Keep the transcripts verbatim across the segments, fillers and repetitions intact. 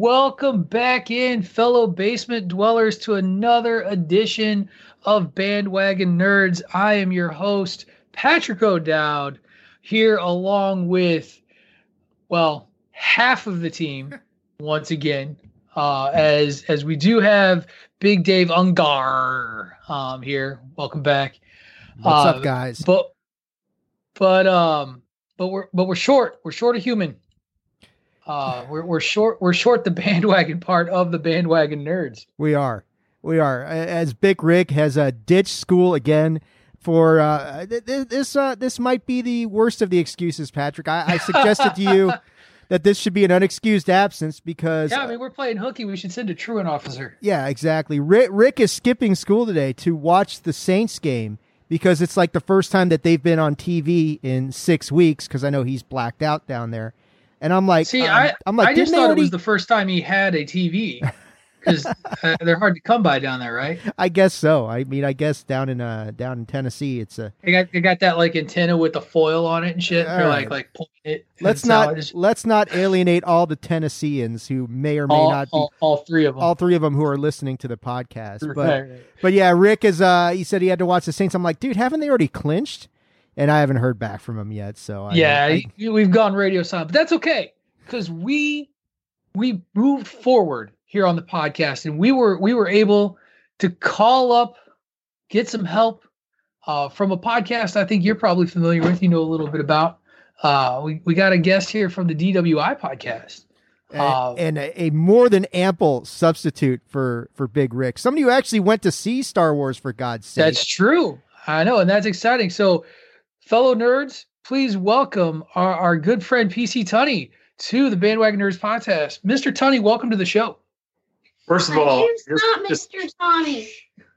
welcome back in, fellow basement dwellers, to another edition of Bandwagon Nerds. I am your host, Patrick O'Dowd, here along with, well, half of the team once again, uh, as as we do have Big Dave Ungar um, here. Welcome back. What's uh, up, guys? But but um but we're but we're short. We're short of human. Uh, we're we're short we're short the bandwagon part of the Bandwagon Nerds. We are, we are. As Big Rick has uh, ditched school again for uh, th- th- this. Uh, this might be the worst of the excuses, Patrick. I, I suggested to you that this should be an unexcused absence because yeah, I mean we're playing hooky. We should send a truant officer. Yeah, exactly. Rick, Rick is skipping school today to watch the Saints game because it's like the first time that they've been on T V in six weeks. Because I know he's blacked out down there. And I'm like, see, um, I, I'm like, I just thought already... it was the first time he had a T V because uh, they're hard to come by down there, right? I guess so. I mean, I guess down in uh down in Tennessee, it's a they got they got that like antenna with the foil on it and shit. All They're right. like like pulling it. Let's not just... let's not alienate all the Tennesseans who may or may all, not be all, all three of them, all three of them who are listening to the podcast. Right, But right. but yeah, Rick is uh he said he had to watch the Saints. I'm like, dude, haven't they already clinched? And I haven't heard back from him yet. So I, yeah, I, we've gone radio silent, but that's okay. Because we we moved forward here on the podcast, and we were we were able to call up, get some help uh, from a podcast I think you're probably familiar with. You know a little bit about. Uh, we we got a guest here from the D W I podcast, uh, and, and a, a more than ample substitute for for Big Rick. Somebody who actually went to see Star Wars, for God's sake. That's true. I know, and that's exciting. So, fellow nerds, please welcome our, our good friend P C Tunney to the Bandwagon Nerds podcast. Mister Tunney, welcome to the show. First of My all, name's not Mister Tunney.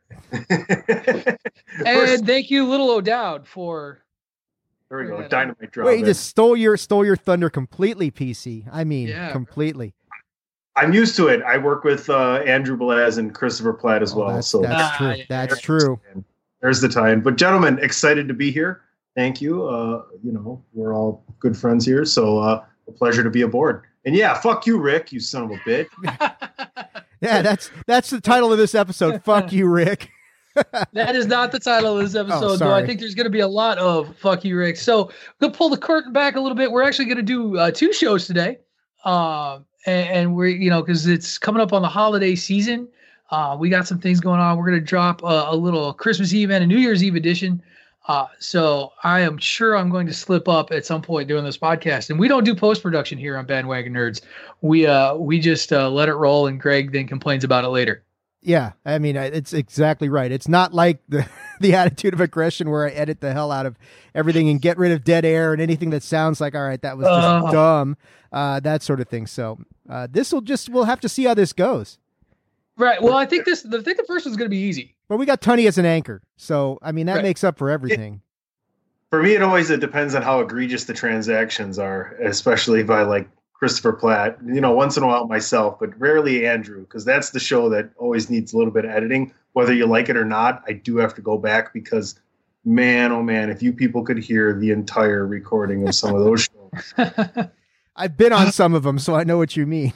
And thank you, Little O'Dowd, for. There we go. Dynamite drop. Wait, you just stole your stole your thunder completely, P C. I mean, Yeah. completely. I'm used to it. I work with uh, Andrew Belaz and Christopher Platt as Oh, well. that's, so that's Ah, true. yeah. That's true. There's the tie-in. But gentlemen, excited to be here. Thank you. Uh, you know, we're all good friends here, so uh, a pleasure to be aboard. And yeah, fuck you, Rick, you son of a bitch. Yeah, that's that's the title of this episode. Fuck you, Rick. That is not the title of this episode, Oh, though. I sorry. think there's going to be a lot of fuck you, Rick. So we'll pull the curtain back a little bit. We're actually going to do uh, two shows today. Um, and, and we're, you know, because it's coming up on the holiday season. Uh, we got some things going on. We're going to drop a, a little Christmas Eve and a New Year's Eve edition. Uh, so I am sure I'm going to slip up at some point doing this podcast. And we don't do post-production here on Bandwagon Nerds. We uh we just uh, let it roll, and Greg then complains about it later. Yeah, I mean, I- it's exactly right. It's not like the the attitude of aggression where I edit the hell out of everything and get rid of dead air and anything that sounds like, all right, that was just Uh. dumb, uh, that sort of thing. So uh, this will just, we'll have to see how this goes. Right. Well, I think this, I think the first one's going to be easy. But we got Tunney as an anchor. So, I mean, that Right. makes up for everything. For me, it always it depends on how egregious the transactions are, especially by like Christopher Platt. You know, once in a while myself, but rarely Andrew, because that's the show that always needs a little bit of editing. Whether you like it or not, I do have to go back because, man, oh man, if you people could hear the entire recording of some of those shows. I've been on some of them, so I know what you mean.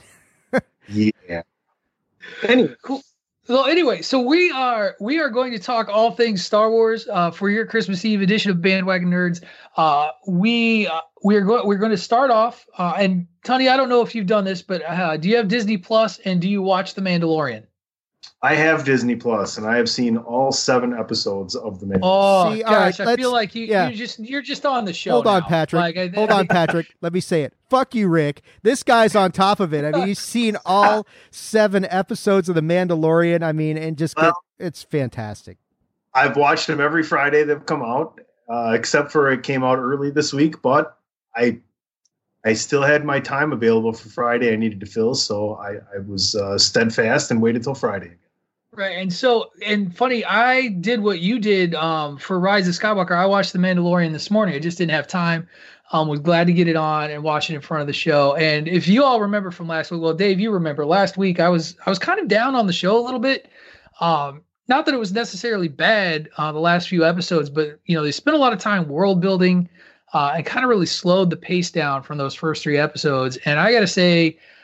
Yeah. Anyway, cool. So anyway, so we are we are going to talk all things Star Wars uh, for your Christmas Eve edition of Bandwagon Nerds. Uh, we uh, we are going we're going to start off. Uh, and Tony, I don't know if you've done this, but uh, do you have Disney Plus and do you watch The Mandalorian? I have Disney Plus, and I have seen all seven episodes of the Mandalorian. Oh See, all gosh, right, I feel let's- like you yeah. you just you're just on the show. Hold on, now. Patrick. Like, I, Hold on, Patrick. Let me say it. Fuck you, Rick. This guy's on top of it. I mean, he's seen all seven episodes of The Mandalorian. I mean, and just get, Well- it's fantastic. I've watched them every Friday they've come out, uh, except for it came out early this week. But I, I still had my time available for Friday. I needed to fill, so I, I was uh, steadfast and waited till Friday. Right, and so and funny, I did what you did um, for Rise of Skywalker. I watched The Mandalorian this morning. I just didn't have time. Um, was glad to get it on and watch it in front of the show. And if you all remember from last week, well, Dave, you remember last week, I was I was kind of down on the show a little bit. Um, not that it was necessarily bad uh, the last few episodes, but you know they spent a lot of time world building uh, and kind of really slowed the pace down from those first three episodes. And I got to say.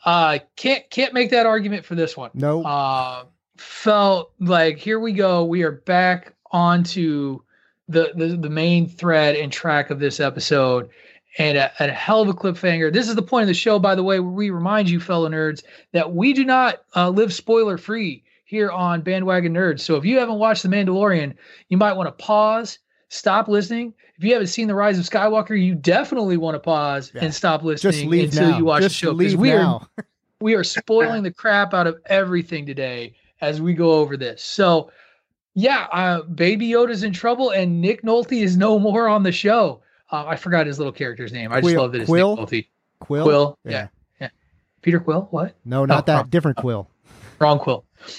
Uh, can't can't make that argument for this one. No. Uh, felt like here we go. We are back onto the the, the main thread and track of this episode, and a, a hell of a cliffhanger. This is the point of the show, by the way, where we remind you, fellow nerds, that we do not uh, live spoiler free here on Bandwagon Nerds. So if you haven't watched The Mandalorian, you might want to pause, stop listening. If you haven't seen The Rise of Skywalker, you definitely want to pause yeah. and stop listening Just leave until now. you watch Just the show. Because we now. are we are spoiling the crap out of everything today as we go over this. So yeah, uh, Baby Yoda's in trouble, and Nick Nolte is no more on the show. Uh, I forgot his little character's name. I Quill, just love that it's Quill? Nick Nolte. Quill? Quill. Yeah. yeah. Yeah. Peter Quill? What? No, not oh, that. wrong. Different Quill. Wrong Quill.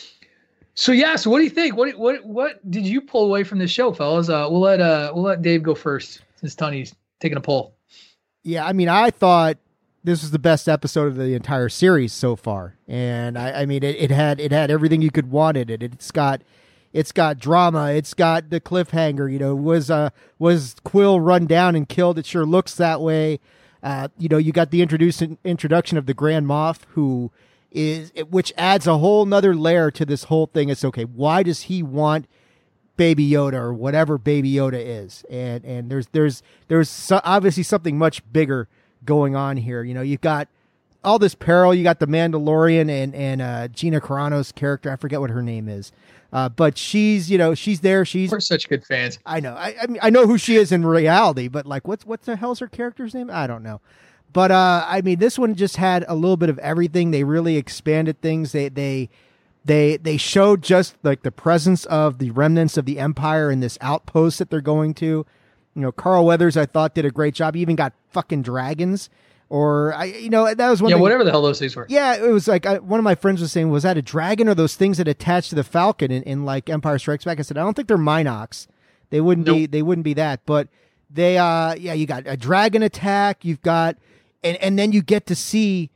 So yeah, so what do you think? What what what did you pull away from this show, fellas? Uh, we'll let uh we'll let Dave go first since Tony's taking a poll. Yeah, I mean, I thought this was the best episode of the entire series so far, and I, I mean, it, it had it had everything you could want in it. It's got it's got drama. It's got the cliffhanger. You know, was uh was Quill run down and killed? It sure looks that way. Uh, you know, you got the introduce introduction of the Grand Moff, who is which adds a whole nother layer to this whole thing. It's okay. Why does he want Baby Yoda or whatever Baby Yoda is? And and there's there's there's so obviously something much bigger going on here. You know, you've got all this peril. You got the Mandalorian and and uh, Gina Carano's character. I forget what her name is, uh, but she's you know she's there. She's We're such good fans. I know. I I, mean, I know who she is in reality, but like, what's what the hell's her character's name? I don't know. But uh, I mean, this one just had a little bit of everything. They really expanded things. They they they they showed just like the presence of the remnants of the Empire in this outpost that they're going to. You know, Carl Weathers, I thought, did a great job. He even got fucking dragons, or I, you know, that was one. Yeah, thing. whatever the hell those things were. Yeah, it was like I, one of my friends was saying, was that a dragon or those things that attach to the Falcon in, in like Empire Strikes Back? I said, I don't think they're Minox. They wouldn't nope. be. They wouldn't be that. But they, uh, yeah, you got a dragon attack. You've got. And and then you get to see,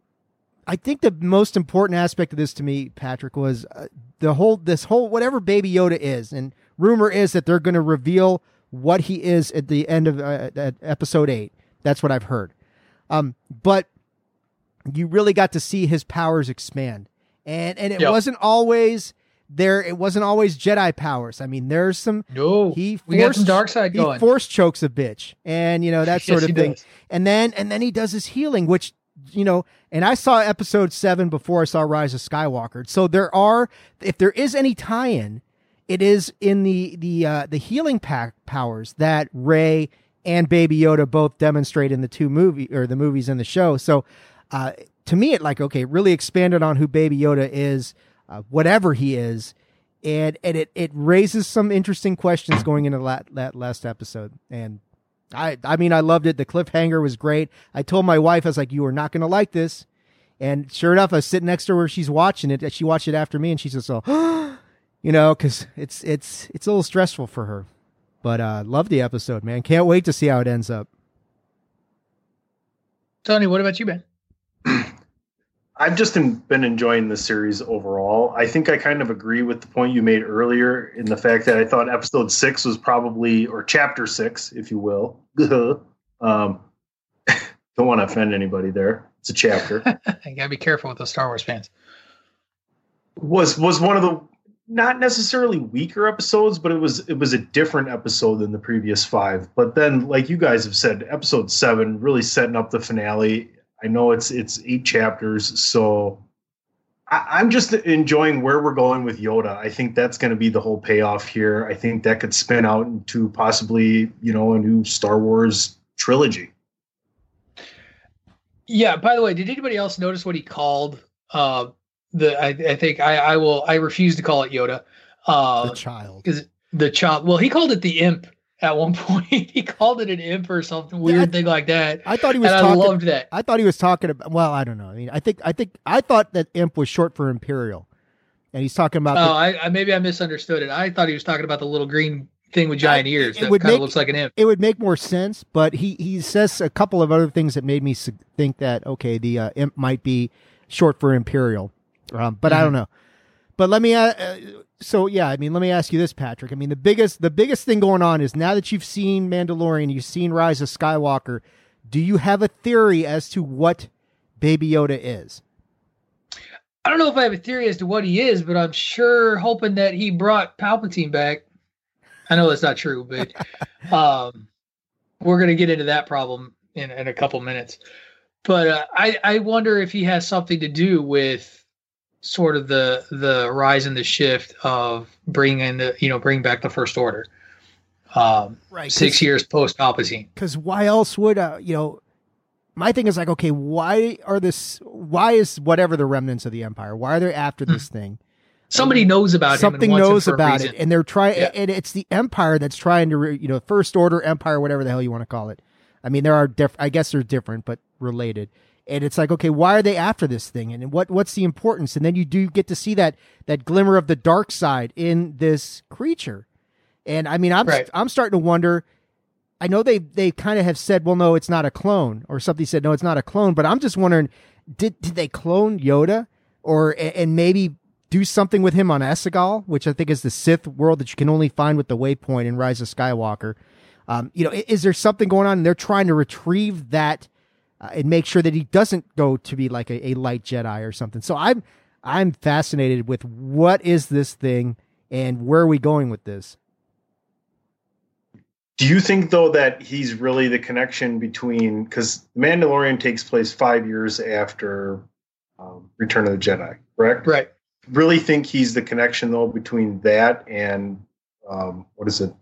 I think the most important aspect of this to me, Patrick, was uh, the whole, this whole, whatever Baby Yoda is. And rumor is that they're going to reveal what he is at the end of uh, at episode eight. That's what I've heard. Um, but you really got to see his powers expand. And, and it yep. wasn't always there. It wasn't always Jedi powers. I mean, there's some, no, he forced, we got some dark side he going. force chokes a bitch and, you know, that sort yes, of thing. Does. And then, and then he does his healing, which, you know, and I saw episode seven before I saw Rise of Skywalker. So there are, if there is any tie-in, it is in the, the, uh, the healing pack powers that Rey and Baby Yoda both demonstrate in the two movie or the movies in the show. So, uh, to me, it like, okay, really expanded on who Baby Yoda is, uh, whatever he is. And, and it, it raises some interesting questions going into that, that last episode. And I, I mean, I loved it. The cliffhanger was great. I told my wife, I was like, you are not going to like this. And sure enough, I was sitting next to her where she's watching it. She watched it after me and she says, so, you know, cause it's, it's, it's a little stressful for her, but, uh, love the episode, man. Can't wait to see how it ends up. Tony, what about you, Ben? I've just been enjoying the series overall. I think I kind of agree with the point you made earlier in the fact that I thought episode six was probably, or chapter six, if you will. um, don't want to offend anybody there. It's a chapter. You gotta be careful with those Star Wars fans. Was was one of the not necessarily weaker episodes, but it was it was a different episode than the previous five. But then, like you guys have said, episode seven really setting up the finale. I know it's it's eight chapters, so I, I'm just enjoying where we're going with Yoda. I think that's going to be the whole payoff here. I think that could spin out into possibly, you know, a new Star Wars trilogy. Yeah. By the way, did anybody else notice what he called uh, the? I, I think I, I will. I refuse to call it Yoda. Uh, the child, because the child. Well, he called it the imp. At one point, he called it an imp or something weird yeah, I, thing like that. I thought he was. And talking, I loved that. I thought he was talking about. Well, I don't know. I mean, I think, I think, I thought that imp was short for Imperial, and he's talking about. Oh, the, I, I maybe I misunderstood it. I thought he was talking about the little green thing with giant I, ears it, it that kind of looks like an imp. It would make more sense, but he he says a couple of other things that made me think that okay, the uh, imp might be short for Imperial, um, but mm-hmm. I don't know. But let me. Uh, uh, So yeah, I mean, let me ask you this, Patrick. I mean, the biggest the biggest thing going on is now that you've seen Mandalorian, you've seen Rise of Skywalker. Do you have a theory as to what Baby Yoda is? I don't know if I have a theory as to what he is, but I'm sure hoping that he brought Palpatine back. I know that's not true, but um, we're going to get into that problem in, in a couple minutes. But uh, I, I wonder if he has something to do with sort of the the rise and the shift of bringing the you know bringing back the First Order. Um, right, six years post Palpatine. Because why else would uh, you know? My thing is like, okay, why are this? Why is whatever the remnants of the Empire? Why are they after this mm-hmm. thing? Somebody and knows about something him. Something knows about it, and they're trying. Yeah. And it's the Empire that's trying to, you know, First Order, Empire, whatever the hell you want to call it. I mean, there are diff- I guess they're different, but related. And it's like, okay, why are they after this thing? And what what's the importance? And then you do get to see that that glimmer of the dark side in this creature. And I mean, I'm right. I'm starting to wonder. I know they they kind of have said, well, no, it's not a clone, or somebody said, no, it's not a clone. But I'm just wondering, did did they clone Yoda, or and maybe do something with him on Exegol, which I think is the Sith world that you can only find with the Waypoint in Rise of Skywalker. Um, you know, is there something going on? And they're trying to retrieve that uh, and make sure that he doesn't go to be like a, a light Jedi or something. So I'm I'm fascinated with what is this thing and where are we going with this? Do you think, though, that he's really the connection between, because The Mandalorian takes place five years after um, Return of the Jedi, correct? Right. Really think he's the connection, though, between that and, um, what is it?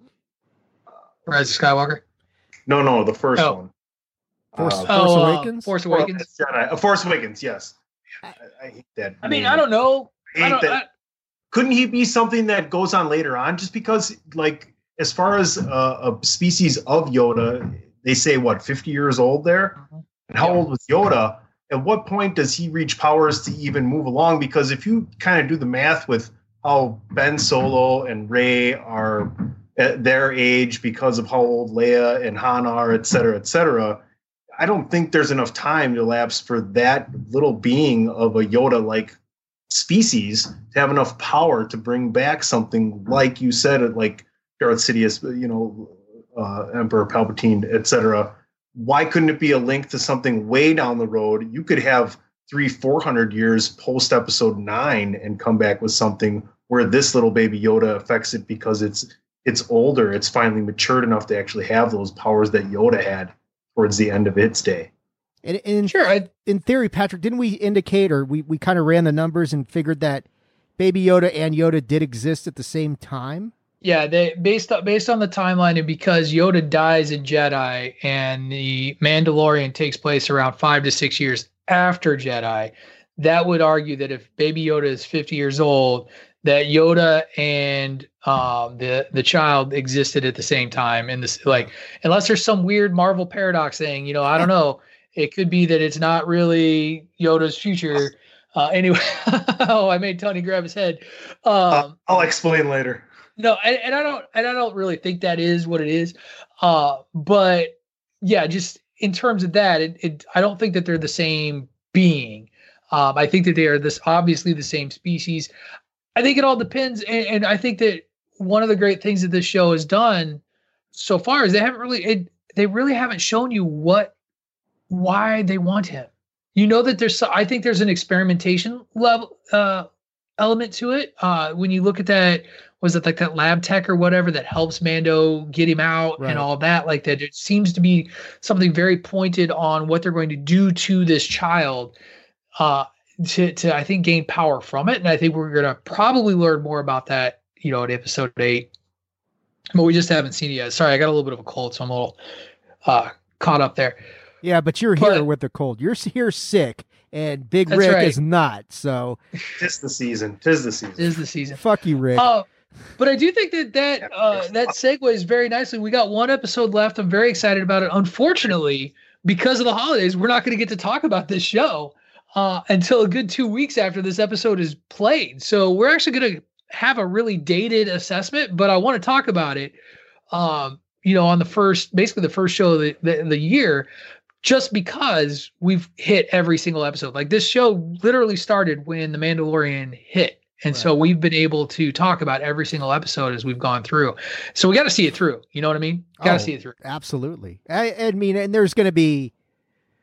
Rise of Skywalker? No, no, the first oh. one. Force, uh, Force oh, Awakens? Uh, Force Awakens? Jedi. Uh, Force Awakens, yes. I, I hate that. I mean, name. I don't know. I hate I don't, that. I, Couldn't he be something that goes on later on? Just because, like, as far as uh, a species of Yoda, they say, what, fifty years old there? Mm-hmm. And how yeah. old was Yoda? At what point does he reach powers to even move along? Because if you kind of do the math with how Ben Solo and Rey are at their age because of how old Leia and Han are, et cetera, et cetera, I don't think there's enough time to elapse for that little being of a Yoda-like species to have enough power to bring back something like you said, like Darth Sidious, you know, uh, Emperor Palpatine, et cetera. Why couldn't it be a link to something way down the road? You could have three, four hundred years post Episode Nine and come back with something where this little baby Yoda affects it because it's it's older. It's finally matured enough to actually have those powers that Yoda had towards the end of its day. And, and sure, I, in theory, Patrick, didn't we indicate, or we, we kind of ran the numbers and figured that Baby Yoda and Yoda did exist at the same time? Yeah, they based on, based on the timeline, and because Yoda dies in Jedi and the Mandalorian takes place around five to six years after Jedi, that would argue that if Baby Yoda is fifty years old, that Yoda and um, the the child existed at the same time. And this, like, unless there's some weird Marvel paradox thing, you know, I don't know. It could be that it's not really Yoda's future. Uh, anyway, oh, I made Tony grab his head. Um, uh, I'll explain later. No, and, and I don't, and I don't really think that is what it is. Uh, but yeah, just in terms of that, it, it, I don't think that they're the same being. Um, I think that they are this obviously the same species. I think it all depends, and, and I think that one of the great things that this show has done so far is they haven't really, it, they really haven't shown you what, why they want him. You know that there's, I think there's an experimentation level uh, element to it. Uh, when you look at that. Was it like that lab tech or whatever that helps Mando get him out right. and all that? Like that, it seems to be something very pointed on what they're going to do to this child uh, to, to, I think, gain power from it. And I think we're going to probably learn more about that, you know, at episode eight, but we just haven't seen it yet. Sorry, I got a little bit of a cold, so I'm a little uh, caught up there. Yeah, but you're here but, with the cold. You're here sick. And Big Rick right. is not. So, tis the season. Tis the season. Tis the season. Fuck you, Rick. Uh, But I do think that that uh, that segues very nicely. We got one episode left. I'm very excited about it. Unfortunately, because of the holidays, we're not going to get to talk about this show uh, until a good two weeks after this episode is played. So we're actually going to have a really dated assessment, but I want to talk about it, um, you know, on the first, basically the first show of the, the, the year, just because we've hit every single episode. Like this show literally started when The Mandalorian hit. And right. so we've been able to talk about every single episode as we've gone through. So we got to see it through. You know what I mean? Got to oh, see it through. Absolutely. I, I mean, and there's going to be,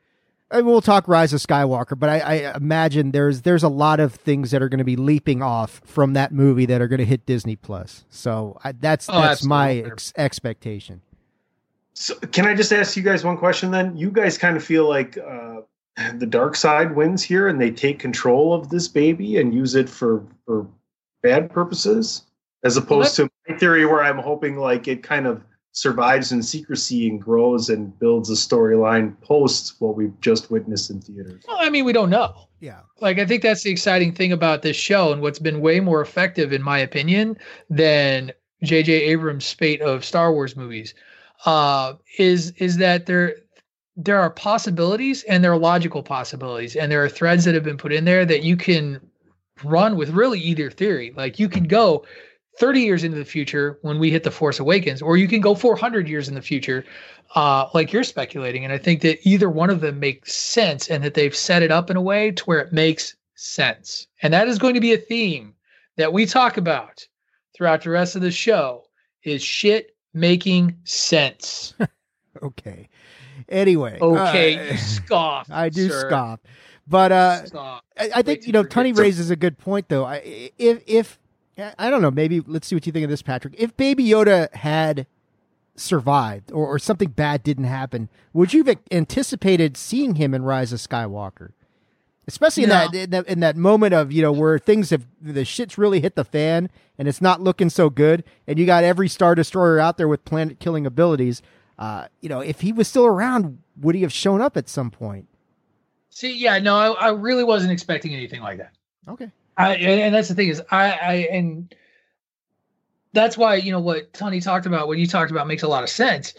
And we'll talk Rise of Skywalker, but I, I imagine there's there's a lot of things that are going to be leaping off from that movie that are going to hit Disney Plus. So I, that's Oh, that's my absolutely. ex- expectation. So can I just ask you guys one question then? You guys kind of feel like uh, the dark side wins here and they take control of this baby and use it for, for bad purposes? As opposed Well, to my theory where I'm hoping like it kind of survives in secrecy and grows and builds a storyline post what we've just witnessed in theaters. Well, I mean, we don't know. Yeah. Like, I think that's the exciting thing about this show, and what's been way more effective, in my opinion, than J J Abrams' spate of Star Wars movies, uh, is is that there there are possibilities, and there are logical possibilities, and there are threads that have been put in there that you can run with really either theory. Like, you can go thirty years into the future when we hit The Force Awakens, or you can go four hundred years in the future, uh, like you're speculating. And I think that either one of them makes sense, and that they've set it up in a way to where it makes sense. And that is going to be a theme that we talk about throughout the rest of the show, is shit making sense. Okay. Anyway. Okay, uh, you scoff. I do sir. scoff. But uh, Scoff. I, I think, Wait you know, till Tony forget- raises a good point, though. I, if, if, I don't know, maybe let's see what you think of this, Patrick. If Baby Yoda had survived or, or something bad didn't happen, would you have anticipated seeing him in Rise of Skywalker? Especially in No. that, in that in that moment of, you know, where things have, the shit's really hit the fan and it's not looking so good, and you got every Star Destroyer out there with planet killing abilities. Uh, you know, if he was still around, would he have shown up at some point? See, yeah, no, I, I really wasn't expecting anything like that. Okay. I, and and that's the thing is I, I, and that's why, you know, what Tony talked about, what you talked about makes a lot of sense,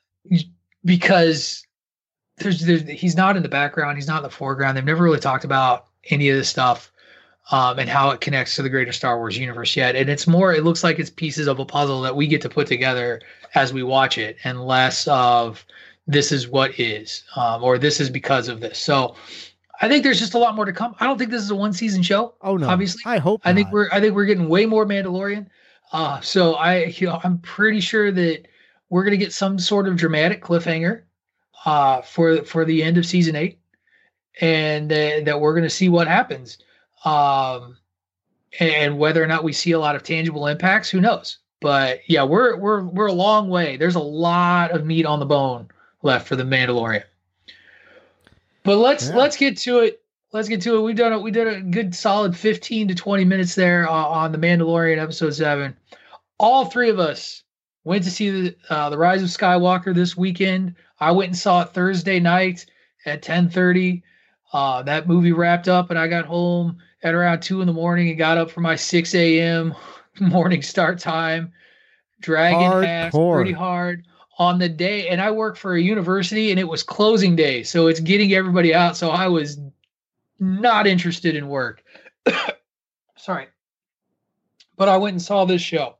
because there's, there's, he's not in the background. He's not in the foreground. They've never really talked about any of this stuff, um, and how it connects to the greater Star Wars universe yet. And it's more, it looks like it's pieces of a puzzle that we get to put together as we watch it, and less of this is what is, um, or this is because of this. So I think there's just a lot more to come. I don't think this is a one season show. Oh no, Obviously, I hope. I think not. we're I think we're getting way more Mandalorian. Uh, so I you know I'm pretty sure that we're gonna get some sort of dramatic cliffhanger uh, for for the end of season eight, and uh, that we're gonna see what happens, um, and whether or not we see a lot of tangible impacts, who knows? But yeah, we're we're we're a long way. There's a lot of meat on the bone left for the Mandalorian. But let's Yeah. let's get to it. Let's get to it. We've done it. We did a good solid fifteen to twenty minutes there uh, on the Mandalorian episode seven. All three of us went to see the uh, the Rise of Skywalker this weekend. I went and saw it Thursday night at ten thirty. Uh, that movie wrapped up, and I got home at around two in the morning and got up for my six a.m. morning start time, dragging ass Hardcore. pretty hard on the day. And I work for a university, and it was closing day, so it's getting everybody out. So I was not interested in work. Sorry. But I went and saw this show.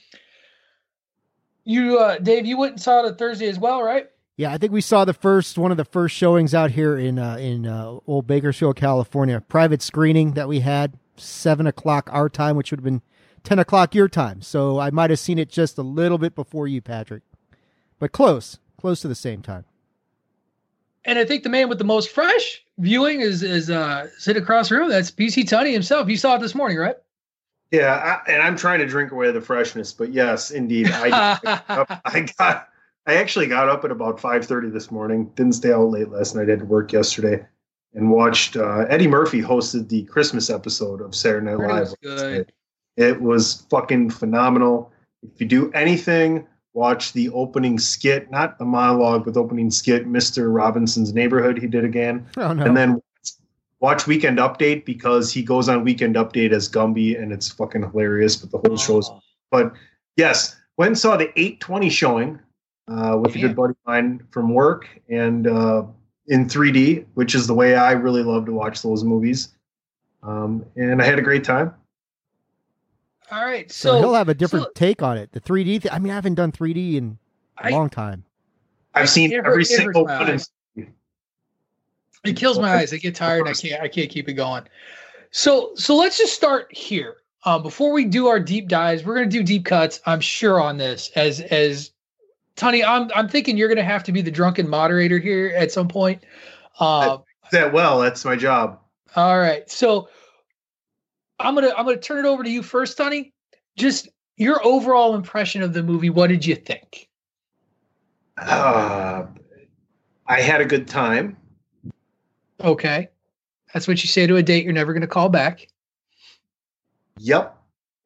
You, uh, Dave, you went and saw it on Thursday as well, right? Yeah, I think we saw the first one of the first showings out here in uh, in uh, Old Bakersfield, California. Private screening that we had, seven o'clock our time, which would have been ten o'clock your time. So I might have seen it just a little bit before you, Patrick, but close, close to the same time. And I think the man with the most fresh viewing is is uh, sitting across the room. That's P C Tunney himself. You saw it this morning, right? Yeah, I, and I'm trying to drink away the freshness, but yes, indeed, I up, I got I actually got up at about five thirty this morning. Didn't stay out late last night. I had to work yesterday, and watched uh, Eddie Murphy hosted the Christmas episode of Saturday Night Heard it Live. was last good. night. It was fucking phenomenal. If you do anything, watch the opening skit, not the monologue, but the opening skit, Mister Robinson's Neighborhood. He did again. Oh no! And then watch Weekend Update, because he goes on Weekend Update as Gumby, and it's fucking hilarious. But the whole show's. Oh. But yes, went and saw the eight twenty showing uh, with a Damn. good buddy of mine from work, and uh, in three D, which is the way I really love to watch those movies. Um, and I had a great time. All right. so, So, he'll have a different so take on it. The three D. Th- I mean, I haven't done three D in a I- long time. I've seen It hurt- every it hurts single my one. in- eyes. It kills my eyes. I get tired and I can't I can't keep it going. So so let's just start here. Um, before we do our deep dives, we're gonna do deep cuts, I'm sure, on this. As as Tony, I'm I'm thinking you're gonna have to be the drunken moderator here at some point. Uh, that well, that's my job. All right. So I'm gonna I'm gonna turn it over to you first, Sonny. Just your overall impression of the movie. What did you think? Uh, I had a good time. Okay. That's what you say to a date you're never going to call back. Yep.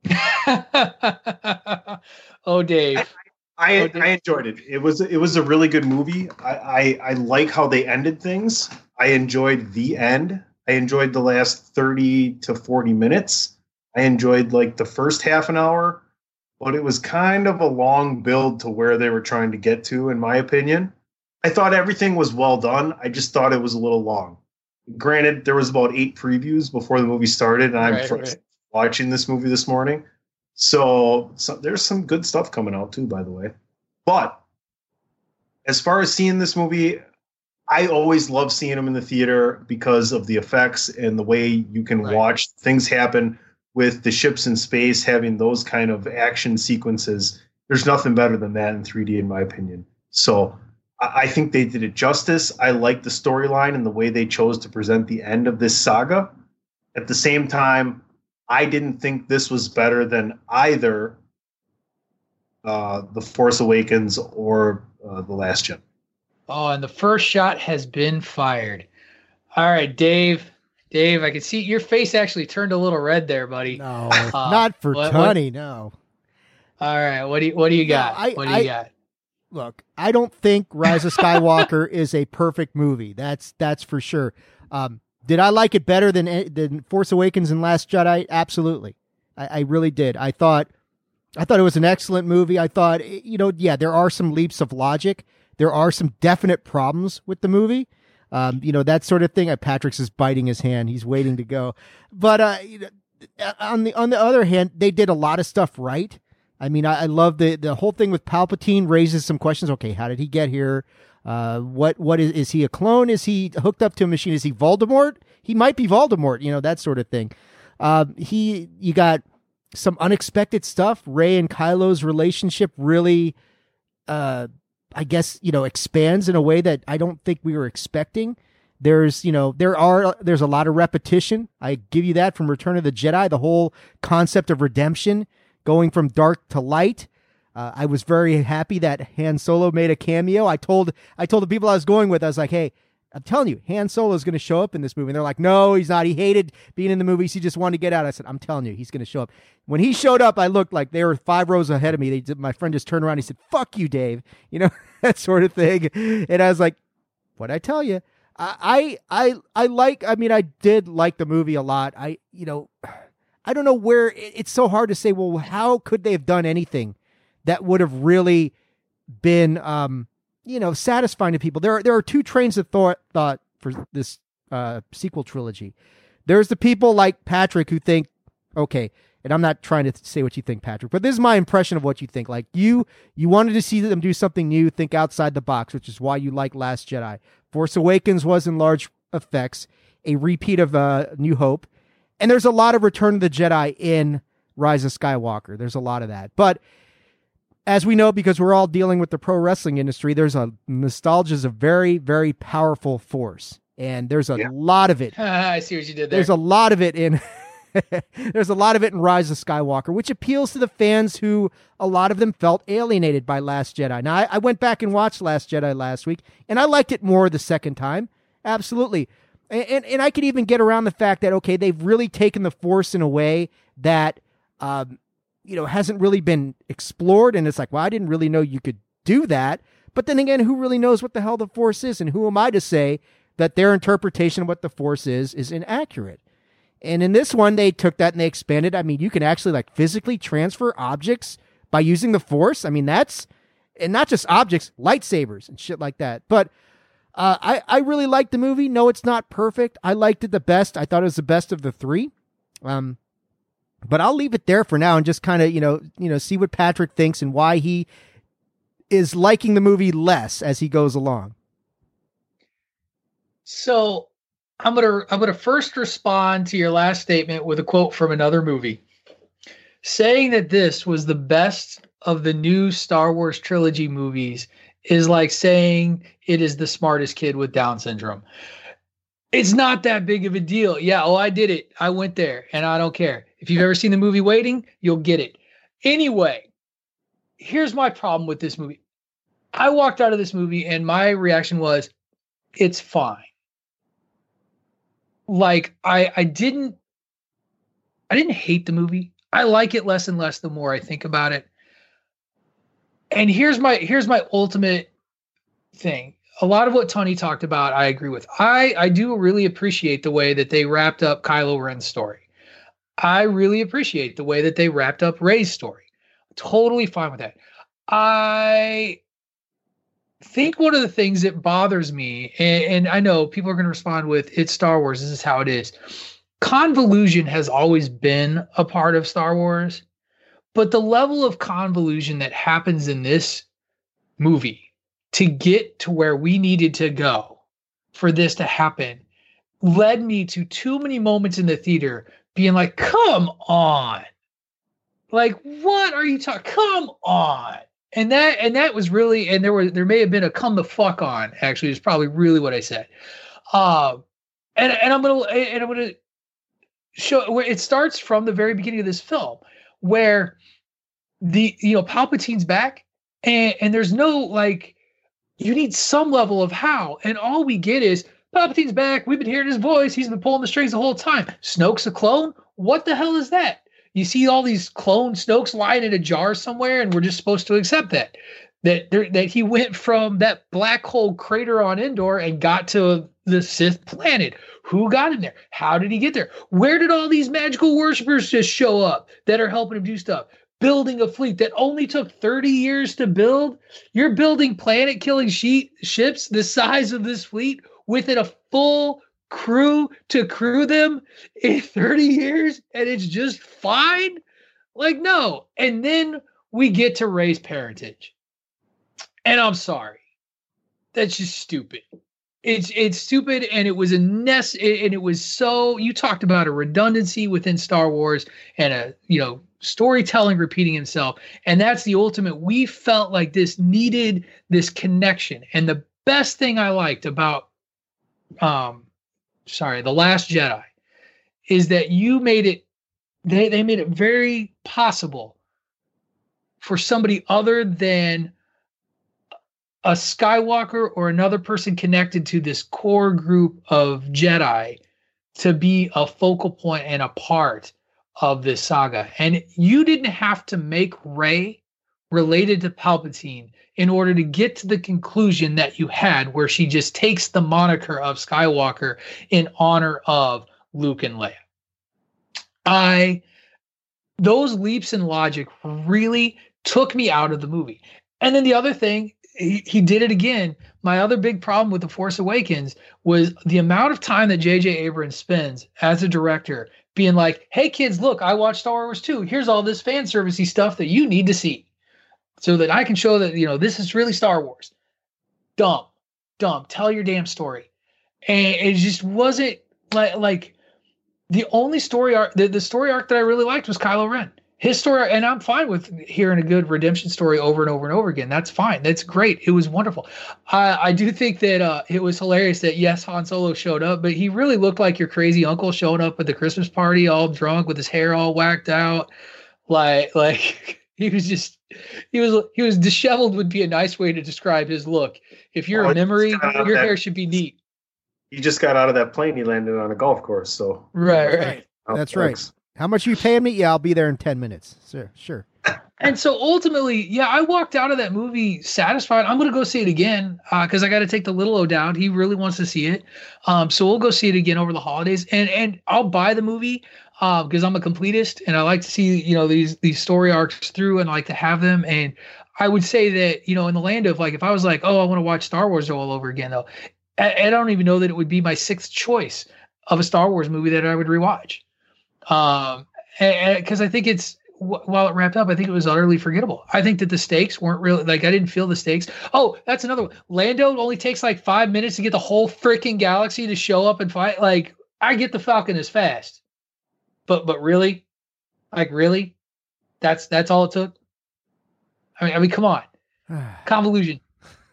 Oh, Dave. I, I, oh, Dave. I enjoyed it. It was it was a really good movie. I, I, I like how they ended things. I enjoyed the end. I enjoyed the last thirty to forty minutes. I enjoyed like the first half an hour, but it was kind of a long build to where they were trying to get to, in my opinion. I thought everything was well done. I just thought it was a little long. Granted, there was about eight previews before the movie started, and I'm right, first right. watching this movie this morning. So, so there's some good stuff coming out too, by the way. But as far as seeing this movie, I always love seeing them in the theater because of the effects and the way you can right. watch things happen with the ships in space, having those kind of action sequences. There's nothing better than that in three D, in my opinion. So I think they did it justice. I like the storyline and the way they chose to present the end of this saga. At the same time, I didn't think this was better than either uh, The Force Awakens or uh, The Last Jedi. Oh, and the first shot has been fired. All right, Dave. Dave, I can see your face actually turned a little red there, buddy. No, uh, not for what, Tony, what, no. All right, what do you what do you got? No, I, what do you I, got? Look, I don't think Rise of Skywalker is a perfect movie. That's that's for sure. Um, did I like it better than than Force Awakens and Last Jedi? Absolutely, I, I really did. I thought I thought it was an excellent movie. I thought, you know, yeah, there are some leaps of logic. There are some definite problems with the movie. Um, you know, that sort of thing. Uh, Patrick's is biting his hand. He's waiting to go. But uh, you know, on the on the other hand, they did a lot of stuff right. I mean, I, I love the the whole thing with Palpatine raises some questions. Okay, how did he get here? Uh, what what is is he a clone? Is he hooked up to a machine? Is he Voldemort? He might be Voldemort. You know, that sort of thing. Uh, he you got some unexpected stuff. Rey and Kylo's relationship really, uh, I guess, you know, expands in a way that I don't think we were expecting. There's, you know, there are, there's a lot of repetition. I give you that from Return of the Jedi, the whole concept of redemption, going from dark to light. Uh, I was very happy that Han Solo made a cameo. I told, I told the people I was going with, I was like, hey, I'm telling you, Han Solo is going to show up in this movie. And they're like, no, he's not. He hated being in the movies. He just wanted to get out. I said, I'm telling you, he's going to show up. When he showed up, I looked like they were five rows ahead of me. They did, my friend just turned around. And he said, fuck you, Dave. You know, that sort of thing. And I was like, what'd I tell you? I, I, I like, I mean, I did like the movie a lot. I, you know, I don't know where it's so hard to say, well, how could they have done anything that would have really been, um, you know, satisfying to people. There are there are two trains of thought thought for this uh, sequel trilogy. There's the people like Patrick who think, okay, and I'm not trying to say what you think, Patrick, but this is my impression of what you think. Like you, you wanted to see them do something new, think outside the box, which is why you like Last Jedi. Force Awakens was in large effects a repeat of uh, New Hope, and there's a lot of Return of the Jedi in Rise of Skywalker. There's a lot of that, but as we know, because we're all dealing with the pro wrestling industry, there's a nostalgia is a very, very powerful force. And there's a yeah. lot of it. I see what you did there. There's a lot of it in there's a lot of it in Rise of Skywalker, which appeals to the fans who a lot of them felt alienated by Last Jedi. Now, I, I went back and watched Last Jedi last week, and I liked it more the second time. Absolutely. And, and, and I could even get around the fact that, okay, they've really taken the force in a way that um, you know, hasn't really been explored. And it's like, well, I didn't really know you could do that. But then again, who really knows what the hell the Force is? And who am I to say that their interpretation of what the Force is, is inaccurate? And in this one, they took that and they expanded. I mean, you can actually like physically transfer objects by using the Force. I mean, that's, and not just objects, lightsabers and shit like that. But uh, I, I really liked the movie. No, it's not perfect. I liked it the best. I thought it was the best of the three. Um, But I'll leave it there for now and just kind of, you know, you know, see what Patrick thinks and why he is liking the movie less as he goes along. So I'm gonna I'm gonna first respond to your last statement with a quote from another movie, saying that this was the best of the new Star Wars trilogy movies is like saying it is the smartest kid with Down syndrome. It's not that big of a deal. Yeah, oh, I did it. I went there, and I don't care. If you've ever seen the movie Waiting, you'll get it. Anyway, here's my problem with this movie. I walked out of this movie, and my reaction was, it's fine. Like, I I didn't I didn't hate the movie. I like it less and less the more I think about it. And here's my here's my ultimate thing. A lot of what Tony talked about, I agree with. I, I do really appreciate the way that they wrapped up Kylo Ren's story. I really appreciate the way that they wrapped up Rey's story. Totally fine with that. I think one of the things that bothers me, and, and I know people are going to respond with, it's Star Wars, this is how it is. Convolution has always been a part of Star Wars, but the level of convolution that happens in this movie to get to where we needed to go for this to happen led me to too many moments in the theater being like, come on. Like, what are you talking? Come on. And that, and that was really, and there were, there may have been a come the fuck on, actually, is probably really what I said. Um, and, and I'm going to, and I'm going to show where it starts from the very beginning of this film where the, you know, Palpatine's back and, and there's no like, you need some level of how. And all we get is Palpatine's back. We've been hearing his voice. He's been pulling the strings the whole time. Snoke's a clone? What the hell is that? You see all these clone Snokes lying in a jar somewhere, and we're just supposed to accept that. That there, that he went from that black hole crater on Endor and got to the Sith planet. Who got in there? How did he get there? Where did all these magical worshipers just show up that are helping him do stuff? Building a fleet that only took thirty years to build. You're building planet-killing she- ships the size of this fleet within a full crew to crew them in thirty years, and it's just fine? Like, no. And then we get to Rey's parentage. And I'm sorry. That's just stupid. It's it's stupid, and it was a nest, and it was so, you talked about a redundancy within Star Wars and a, you know, storytelling repeating himself. And that's the ultimate. We felt like this needed this connection. And the best thing I liked about, um, sorry, The Last Jedi is that you made it, they, they made it very possible for somebody other than a Skywalker or another person connected to this core group of Jedi to be a focal point and a part of this saga. And you didn't have to make Rey related to Palpatine in order to get to the conclusion that you had, where she just takes the moniker of Skywalker in honor of Luke and Leia. I, those leaps in logic really took me out of the movie. And then the other thing, he, he did it again. My other big problem with The Force Awakens was the amount of time that J J Abrams spends as a director being like, hey kids, look, I watched Star Wars too. Here's all this fan servicey stuff that you need to see so that I can show that, you know, this is really Star Wars. Dumb, dumb. Tell your damn story. And it just wasn't like, like the only story arc, the, the story arc that I really liked was Kylo Ren. His story, and I'm fine with hearing a good redemption story over and over and over again. That's fine. That's great. It was wonderful. I, I do think that uh, it was hilarious that, yes, Han Solo showed up, but he really looked like your crazy uncle showing up at the Christmas party all drunk with his hair all whacked out. Like, like he was just, he was, he was disheveled would be a nice way to describe his look. If you're well, a memory, your that, hair should be neat. He just got out of that plane. He landed on a golf course. So Right, right. Oh, That's thanks. right. How much are you paying me? Yeah, I'll be there in ten minutes. Sure, sure. And so ultimately, yeah, I walked out of that movie satisfied. I'm going to go see it again because uh, I got to take the little O down. He really wants to see it. Um, so we'll go see it again over the holidays. And and I'll buy the movie because uh, I'm a completist and I like to see, you know, these these story arcs through and I like to have them. And I would say that, you know, in the land of like, if I was like, oh, I want to watch Star Wars all over again, though, I, I don't even know that it would be my sixth choice of a Star Wars movie that I would rewatch. Um, because I think it's, while it wrapped up, I think it was utterly forgettable. I think that the stakes weren't really, like, I didn't feel the stakes. Oh, that's another one. Lando only takes like five minutes to get the whole freaking galaxy to show up and fight. Like, I get the Falcon is fast, but, but really, like, really, that's, that's all it took. I mean, I mean, come on, convolution,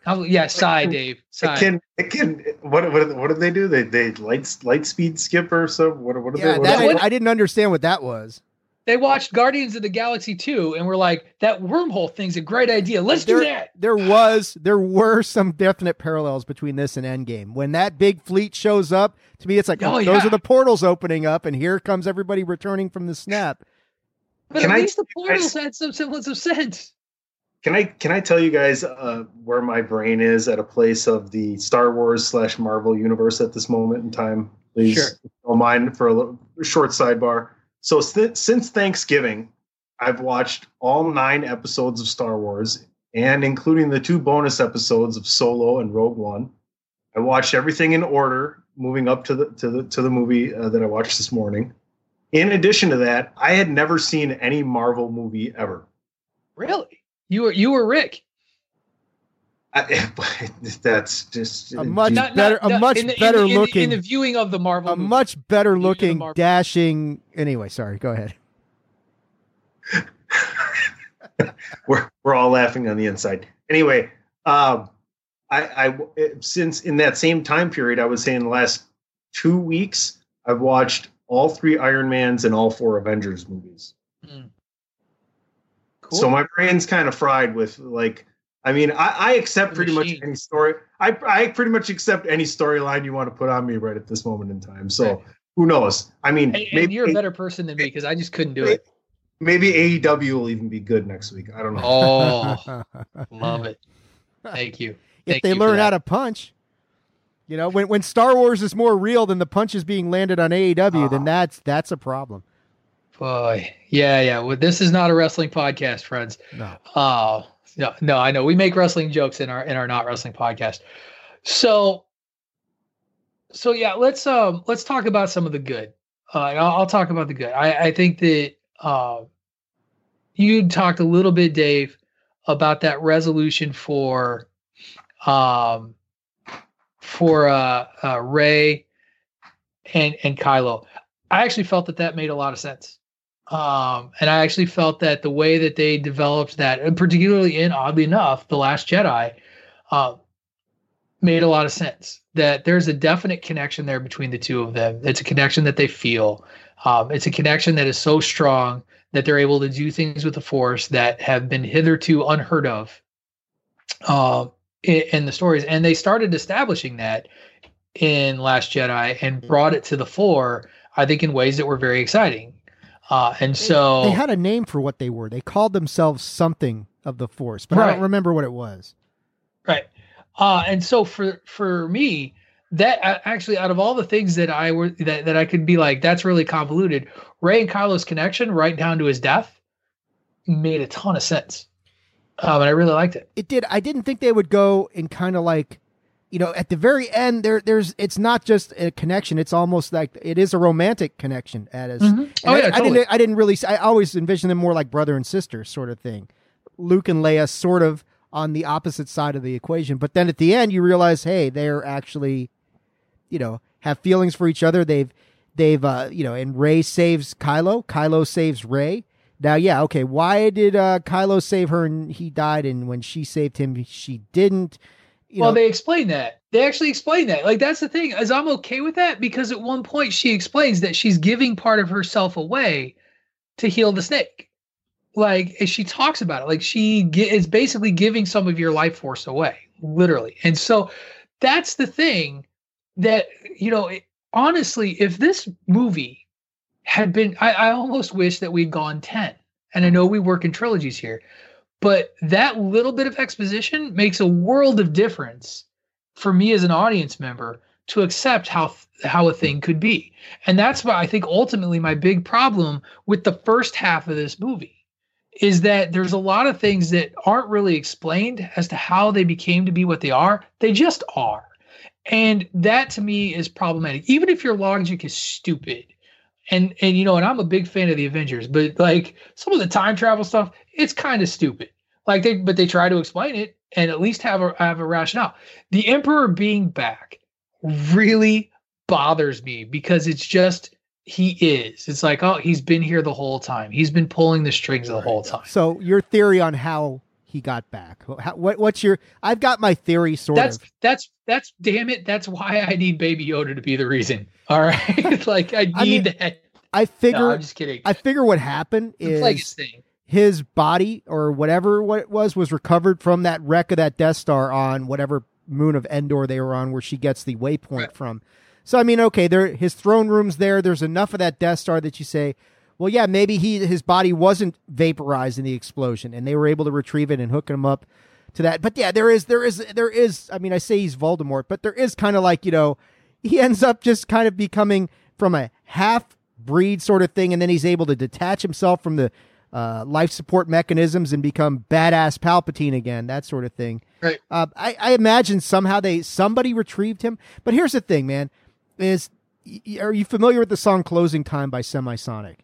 Oh, yeah, sigh, Dave. Sigh. It can, it can. What, what, what did they do? They, they light, light speed skip or some. What, what did Yeah, they? What that, did I, they I didn't understand what that was. They watched Guardians of the Galaxy two and were like, that wormhole thing's a great idea. Let's there, do that. There was, there were some definite parallels between this and Endgame. When that big fleet shows up, to me, it's like, Oh, oh, yeah. those are the portals opening up, and here comes everybody returning from the snap. But Can at I- least the portals had some semblance of sense. Can I can I tell you guys uh, where my brain is at a place of the Star Wars slash Marvel universe at this moment in time? Please, Sure. if you don't mind for a, little, a short sidebar. So st- since Thanksgiving, I've watched all nine episodes of Star Wars, and including the two bonus episodes of Solo and Rogue One. I watched everything in order, moving up to the to the to the movie uh, that I watched this morning. In addition to that, I had never seen any Marvel movie ever. Really? You were you were Rick. I, that's just A much Not- better, not- a not- much in the- in better the- in the- looking, in the viewing of the Marvel a movie. much better Viewing of the looking, Marvel- dashing. Anyway, sorry. Go ahead. we're we're all laughing on the inside. Anyway, um, I, I since in that same time period, I would say in the last two weeks, I've watched all three Iron Mans and all four Avengers movies. Mm. Cool. So my brain's kind of fried with like. I mean, I, I accept The pretty much machine. any story. I I pretty much accept any storyline you want to put on me right at this moment in time. So Right. who knows? I mean, and, and maybe you're a better person than me because I just couldn't do it. maybe A E W will even be good next week. I don't know. Oh, love it. Thank you. if Thank they you for learn that. how to punch, you know, when when Star Wars is more real than the punches being landed on A E W, then Uh-huh. that's that's a problem. Boy, yeah, yeah. Well, this is not a wrestling podcast, friends. No. Uh no, no, I know we make wrestling jokes in our in our not wrestling podcast. So, so yeah, let's um let's talk about some of the good. Uh, I'll, I'll talk about the good. I I think that uh, you talked a little bit, Dave, about that resolution for um for uh, uh Rey and and Kylo. I actually felt that that made a lot of sense. Um, and I actually felt that the way that they developed that, and particularly in, oddly enough, The Last Jedi, uh, made a lot of sense. That there's a definite connection there between the two of them. It's a connection that they feel. Um, it's a connection that is so strong that they're able to do things with the Force that have been hitherto unheard of uh, in, in the stories. And they started establishing that in Last Jedi and brought it to the fore, I think, in ways that were very exciting. Uh, and so They had a name for what they were. They called themselves something of the Force, but I Right. don't remember what it was. Right. Uh, and so for for me, that uh, actually, out of all the things that I were that, that I could be like, that's really convoluted. Rey and Kylo's connection, right down to his death, made a ton of sense, um, and I really liked it. It did. I didn't think they would go in kind of like, you know, at the very end. There, there's. It's not just a connection. It's almost like it is a romantic connection. As Mhm. and Oh, I, yeah, I totally. didn't. I didn't really. I always envisioned them more like brother and sister sort of thing. Luke and Leia sort of on the opposite side of the equation. But then at the end, you realize, hey, they're actually, you know, have feelings for each other. They've, they've, uh, you know, and Rey saves Kylo. Kylo saves Rey. Now, yeah, okay. Why did uh, Kylo save her and he died, and when she saved him, she didn't? You well, know, they explain that. They actually explain that. Like, that's the thing, is I'm okay with that because at one point she explains that she's giving part of herself away to heal the snake. Like, as she talks about it, like she ge- is basically giving some of your life force away, literally. And so that's the thing that, you know, it, honestly, if this movie had been, I, I almost wish that we'd gone ten. And I know we work in trilogies here, but that little bit of exposition makes a world of difference for me as an audience member to accept how how a thing could be. And that's why I think ultimately my big problem with the first half of this movie is that there's a lot of things that aren't really explained as to how they became to be what they are. They just are. And that to me is problematic. Even if your logic is stupid. And and you know, and I'm a big fan of the Avengers, but like some of the time travel stuff, it's kind of stupid. Like they but they try to explain it and at least have a have a rationale. The Emperor being back really bothers me because it's just he is. It's like, oh, he's been here the whole time. He's been pulling the strings the whole time. so your theory on how he got back? How, what what's your? I've got my theory, sort that's, of. That's that's damn it. That's why I need Baby Yoda to be the reason. All right, like I need I mean, that. I figure. No, I'm just kidding. I figure what happened the is Plagueis thing. His body or whatever what it was was recovered from that wreck of that Death Star on whatever moon of Endor they were on, where she gets the waypoint right. from. So I mean, okay, there his throne room's there. There's enough of that Death Star that you say, well, yeah, maybe he his body wasn't vaporized in the explosion, and they were able to retrieve it and hook him up to that. But yeah, there is there is there is. I mean, I say he's Voldemort, but there is kind of like, you know, he ends up just kind of becoming from a half breed sort of thing, and then he's able to detach himself from the uh, life support mechanisms and become badass Palpatine again, that sort of thing. Right. Uh, I, I imagine somehow they somebody retrieved him. But here's the thing, man: is y- are you familiar with the song "Closing Time" by Semisonic?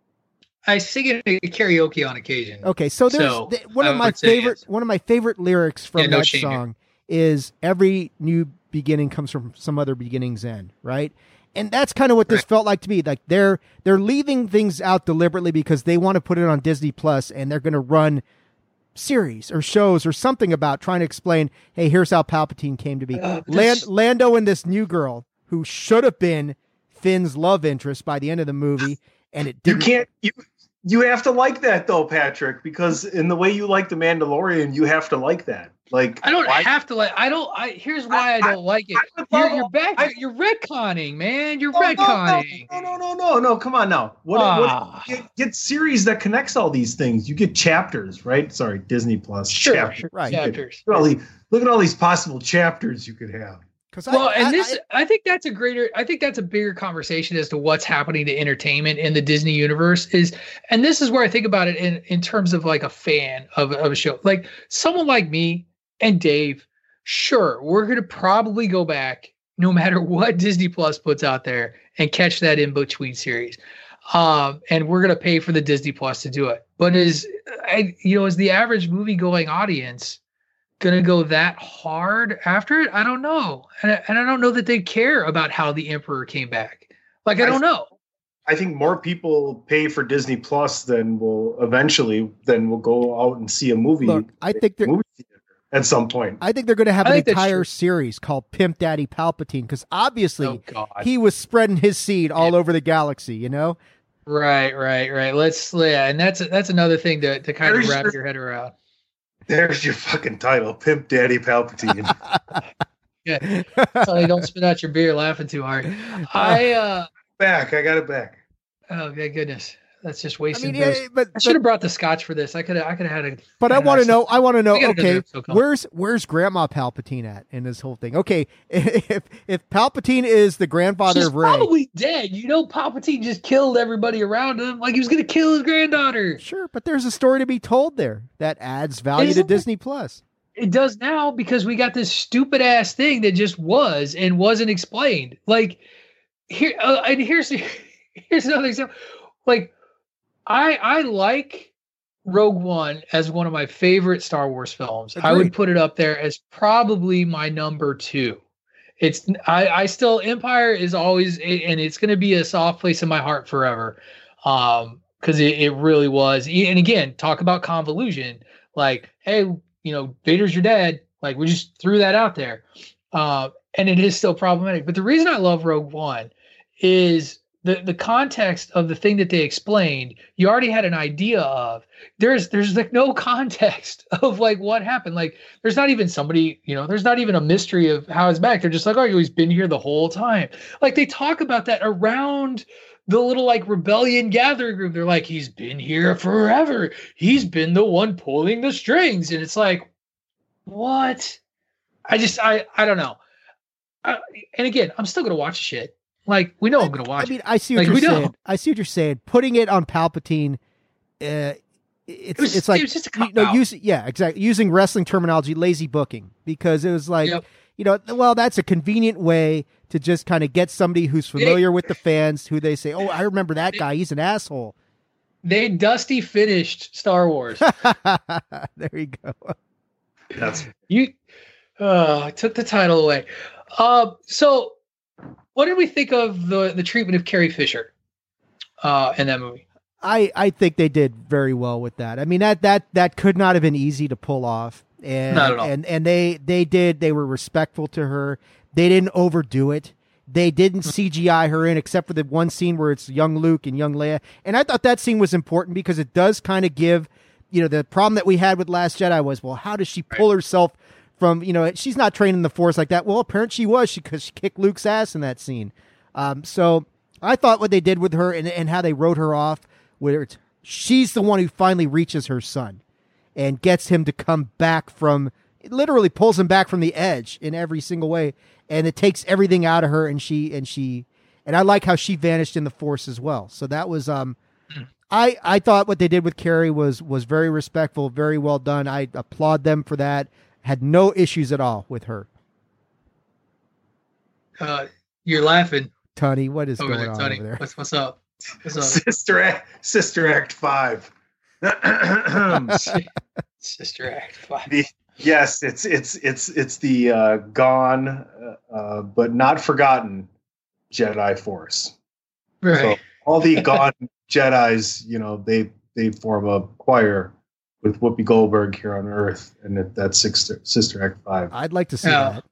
I sing it at karaoke on occasion. Okay, so there's So, th- one I of my would say favorite yes. one of my favorite lyrics from Yeah, no that shame here. song is "Every new beginning comes from some other beginning's end," right? And that's kind of what this Right. felt like to me. Like they're they're leaving things out deliberately because they want to put it on Disney Plus, and they're going to run series or shows or something about trying to explain, hey, here's how Palpatine came to be. Uh, Land, this- Lando and this new girl who should have been Finn's love interest by the end of the movie, and it You didn't. can't. You you have to like that though, Patrick, because in the way you like the Mandalorian, you have to like that. Like I don't why- have to like. I don't. I here's why I, I- don't like it. I would You're, love- you're back. I- you're retconning, man. You're No, no, retconning. No, no, no, no, no. Come on now. What? Ah. what get, get series that connects all these things. You get chapters, right? Sorry, Disney Plus. Sure, chapters. sure. Right. Chapters. Look at, all these, look at all these possible chapters you could have. Because Well, and this, I, think that's a greater, I think that's a bigger conversation as to what's happening to entertainment in the Disney universe is, and this is where I think about it in, in terms of like a fan of, of a show, like someone like me and Dave. Sure, we're going to probably go back no matter what Disney Plus puts out there and catch that in between series. Um, and we're going to pay for the Disney Plus to do it. But is, I, you know, is the average movie going audience gonna go that hard after it? I don't know, and I, and I don't know that they care about how the Emperor came back. Like I don't know. I think more people pay for Disney Plus than will eventually than will go out and see a movie. Look, I think they're movie theater at some point. I think they're going to have I an think that's entire true. series called Pimp Daddy Palpatine because obviously Oh God. he was spreading his seed all Yeah. over the galaxy. You know. Right, right, right. Let's yeah, and that's that's another thing to to kind of There's wrap your- your head around. There's your fucking title, Pimp Daddy Palpatine. Yeah, so you don't spit out your beer laughing too hard. I uh back, I got it back. oh my goodness, that's just I wasting. mean, yeah, booze. but I but, should have brought the scotch for this. I could have I could have had a. but I had a want to nice- know. I want to know. We got another Okay, episode coming. where's where's Grandma Palpatine at in this whole thing? Okay, if if Palpatine is the grandfather She's of Rey, probably dead. You know, Palpatine just killed everybody around him. Like he was going to kill his granddaughter. sure, but there's a story to be told there that adds value to Isn't there? Disney Plus. It does now because we got this stupid ass thing that just was and wasn't explained. Like here, uh, and here's here's another example. Like I I like Rogue One as one of my favorite Star Wars films. I would Agreed. put it up there as probably my number two. It's I I still Empire is always and it's going to be a soft place in my heart forever. Um, because it, it really was. And again, talk about convolution. Like, hey, you know, Vader's your dad. Like, we just threw that out there. Uh, and it is still problematic. But the reason I love Rogue One is the the context of the thing that they explained, you already had an idea of. There's there's like no context of like what happened. Like, there's not even somebody, you know, there's not even a mystery of how it's back. They're just like, oh, he's been here the whole time. Like, they talk about that around the little like rebellion gathering group. They're like, he's been here forever. He's been the one pulling the strings. And it's like, what? I just, I, I don't know. I, and again, I'm still going to watch the shit. Like, we know I'm going to watch I mean, it. I see what Like, we you're know. saying. I see what you're saying. Putting it on Palpatine, uh, it's It was, it's like it was just a you cop know, out. use, yeah, exactly. Using wrestling terminology, lazy booking, because it was like, Yep. you know, well, that's a convenient way to just kind of get somebody who's familiar with the fans, who they say, oh, I remember that guy. He's an asshole. They dusty finished Star Wars. There you go. That's You uh, took the title away. Uh, so, what did we think of the the treatment of Carrie Fisher uh, in that movie? I, I think they did very well with that. I mean, that, that, that could not have been easy to pull off. And, Not at all. and, and they, they did, they were respectful to her. They didn't overdo it. They didn't C G I her in, except for the one scene where it's young Luke and young Leia. And I thought that scene was important because it does kind of give, you know, the problem that we had with Last Jedi was, well, how does she pull Right. herself from, you know, she's not trained in the Force like that. Well, apparently she was, because she kicked Luke's ass in that scene. Um, so I thought what they did with her and, and how they wrote her off, where it's, she's the one who finally reaches her son and gets him to come back from, it literally pulls him back from the edge in every single way. And it takes everything out of her, and she and she and I like how she vanished in the Force as well. So that was um, I I thought what they did with Carrie was was very respectful, very well done. I applaud them for that. Had no issues at all with her. Uh, you're laughing Tony, what is over going there, on Tony. over there? What's what's up? What's up? Sister Act, Sister Act Five. Sister Act five. The- yes, it's it's it's it's the uh, gone uh, uh, but not forgotten Jedi Force. Right. So all the gone Jedis, you know, they they form a choir with Whoopi Goldberg here on Earth, and that, that's Sister Sister Act Five. I'd like to see Yeah.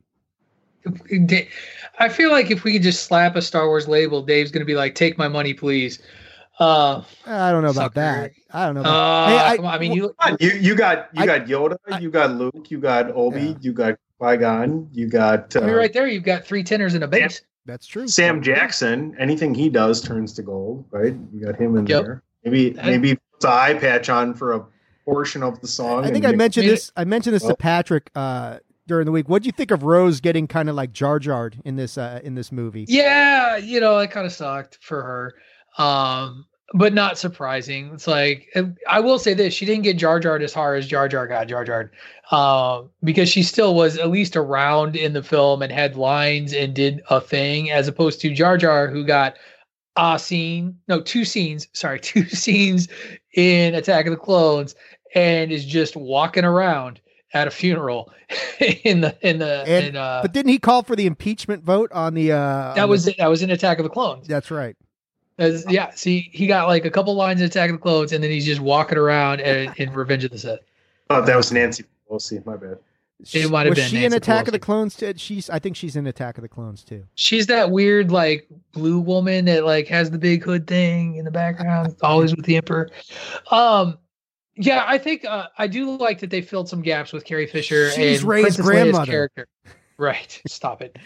that. I feel like if we could just slap a Star Wars label, Dave's going to be like, "Take my money, please." Uh, I don't know about Sucker. that. I don't know. About, uh, Hey, I- come on, I mean, you. You you got you I- got Yoda, I- you got Luke, you got Obi, Yeah. you got Qui-Gon, you got uh, I mean, right there, you've got three tenors and a bass. that's true. Sam Jackson. Anything he does turns to gold, right? You got him in Yep. there. Maybe That- maybe puts an eye patch on for a portion of the song. I think and I mix- mentioned Made this. I mentioned this to Well- Patrick uh, during the week. What do you think of Rose getting kind of like Jar Jar in this uh, in this movie? Yeah, you know, it kind of sucked for her, um, but not surprising. It's like I will say this: she didn't get Jar Jarred as hard as Jar Jar got Jar Jarred, um, because she still was at least around in the film and had lines and did a thing, as opposed to Jar Jar, who got a scene, no, two scenes, sorry, two scenes in Attack of the Clones, and is just walking around at a funeral in the in the And- in, uh, But didn't he call for the impeachment vote on the? Uh, that on was the- that was in Attack of the Clones. That's right. As, yeah, see, he got like a couple lines in Attack of the Clones, and then he's just walking around in, in Revenge of the Sith. Oh, that was Nancy Pelosi. My bad. It might have was been she in Nancy Attack of the Pelosi. Clones? Too? She's. I think she's in Attack of the Clones too. She's that weird like blue woman that like has the big hood thing in the background, always with the Emperor. Um, yeah, I think uh, I do like that they filled some gaps with Carrie Fisher She's and Rey's Princess Leia's grandmother. character. Right, stop it.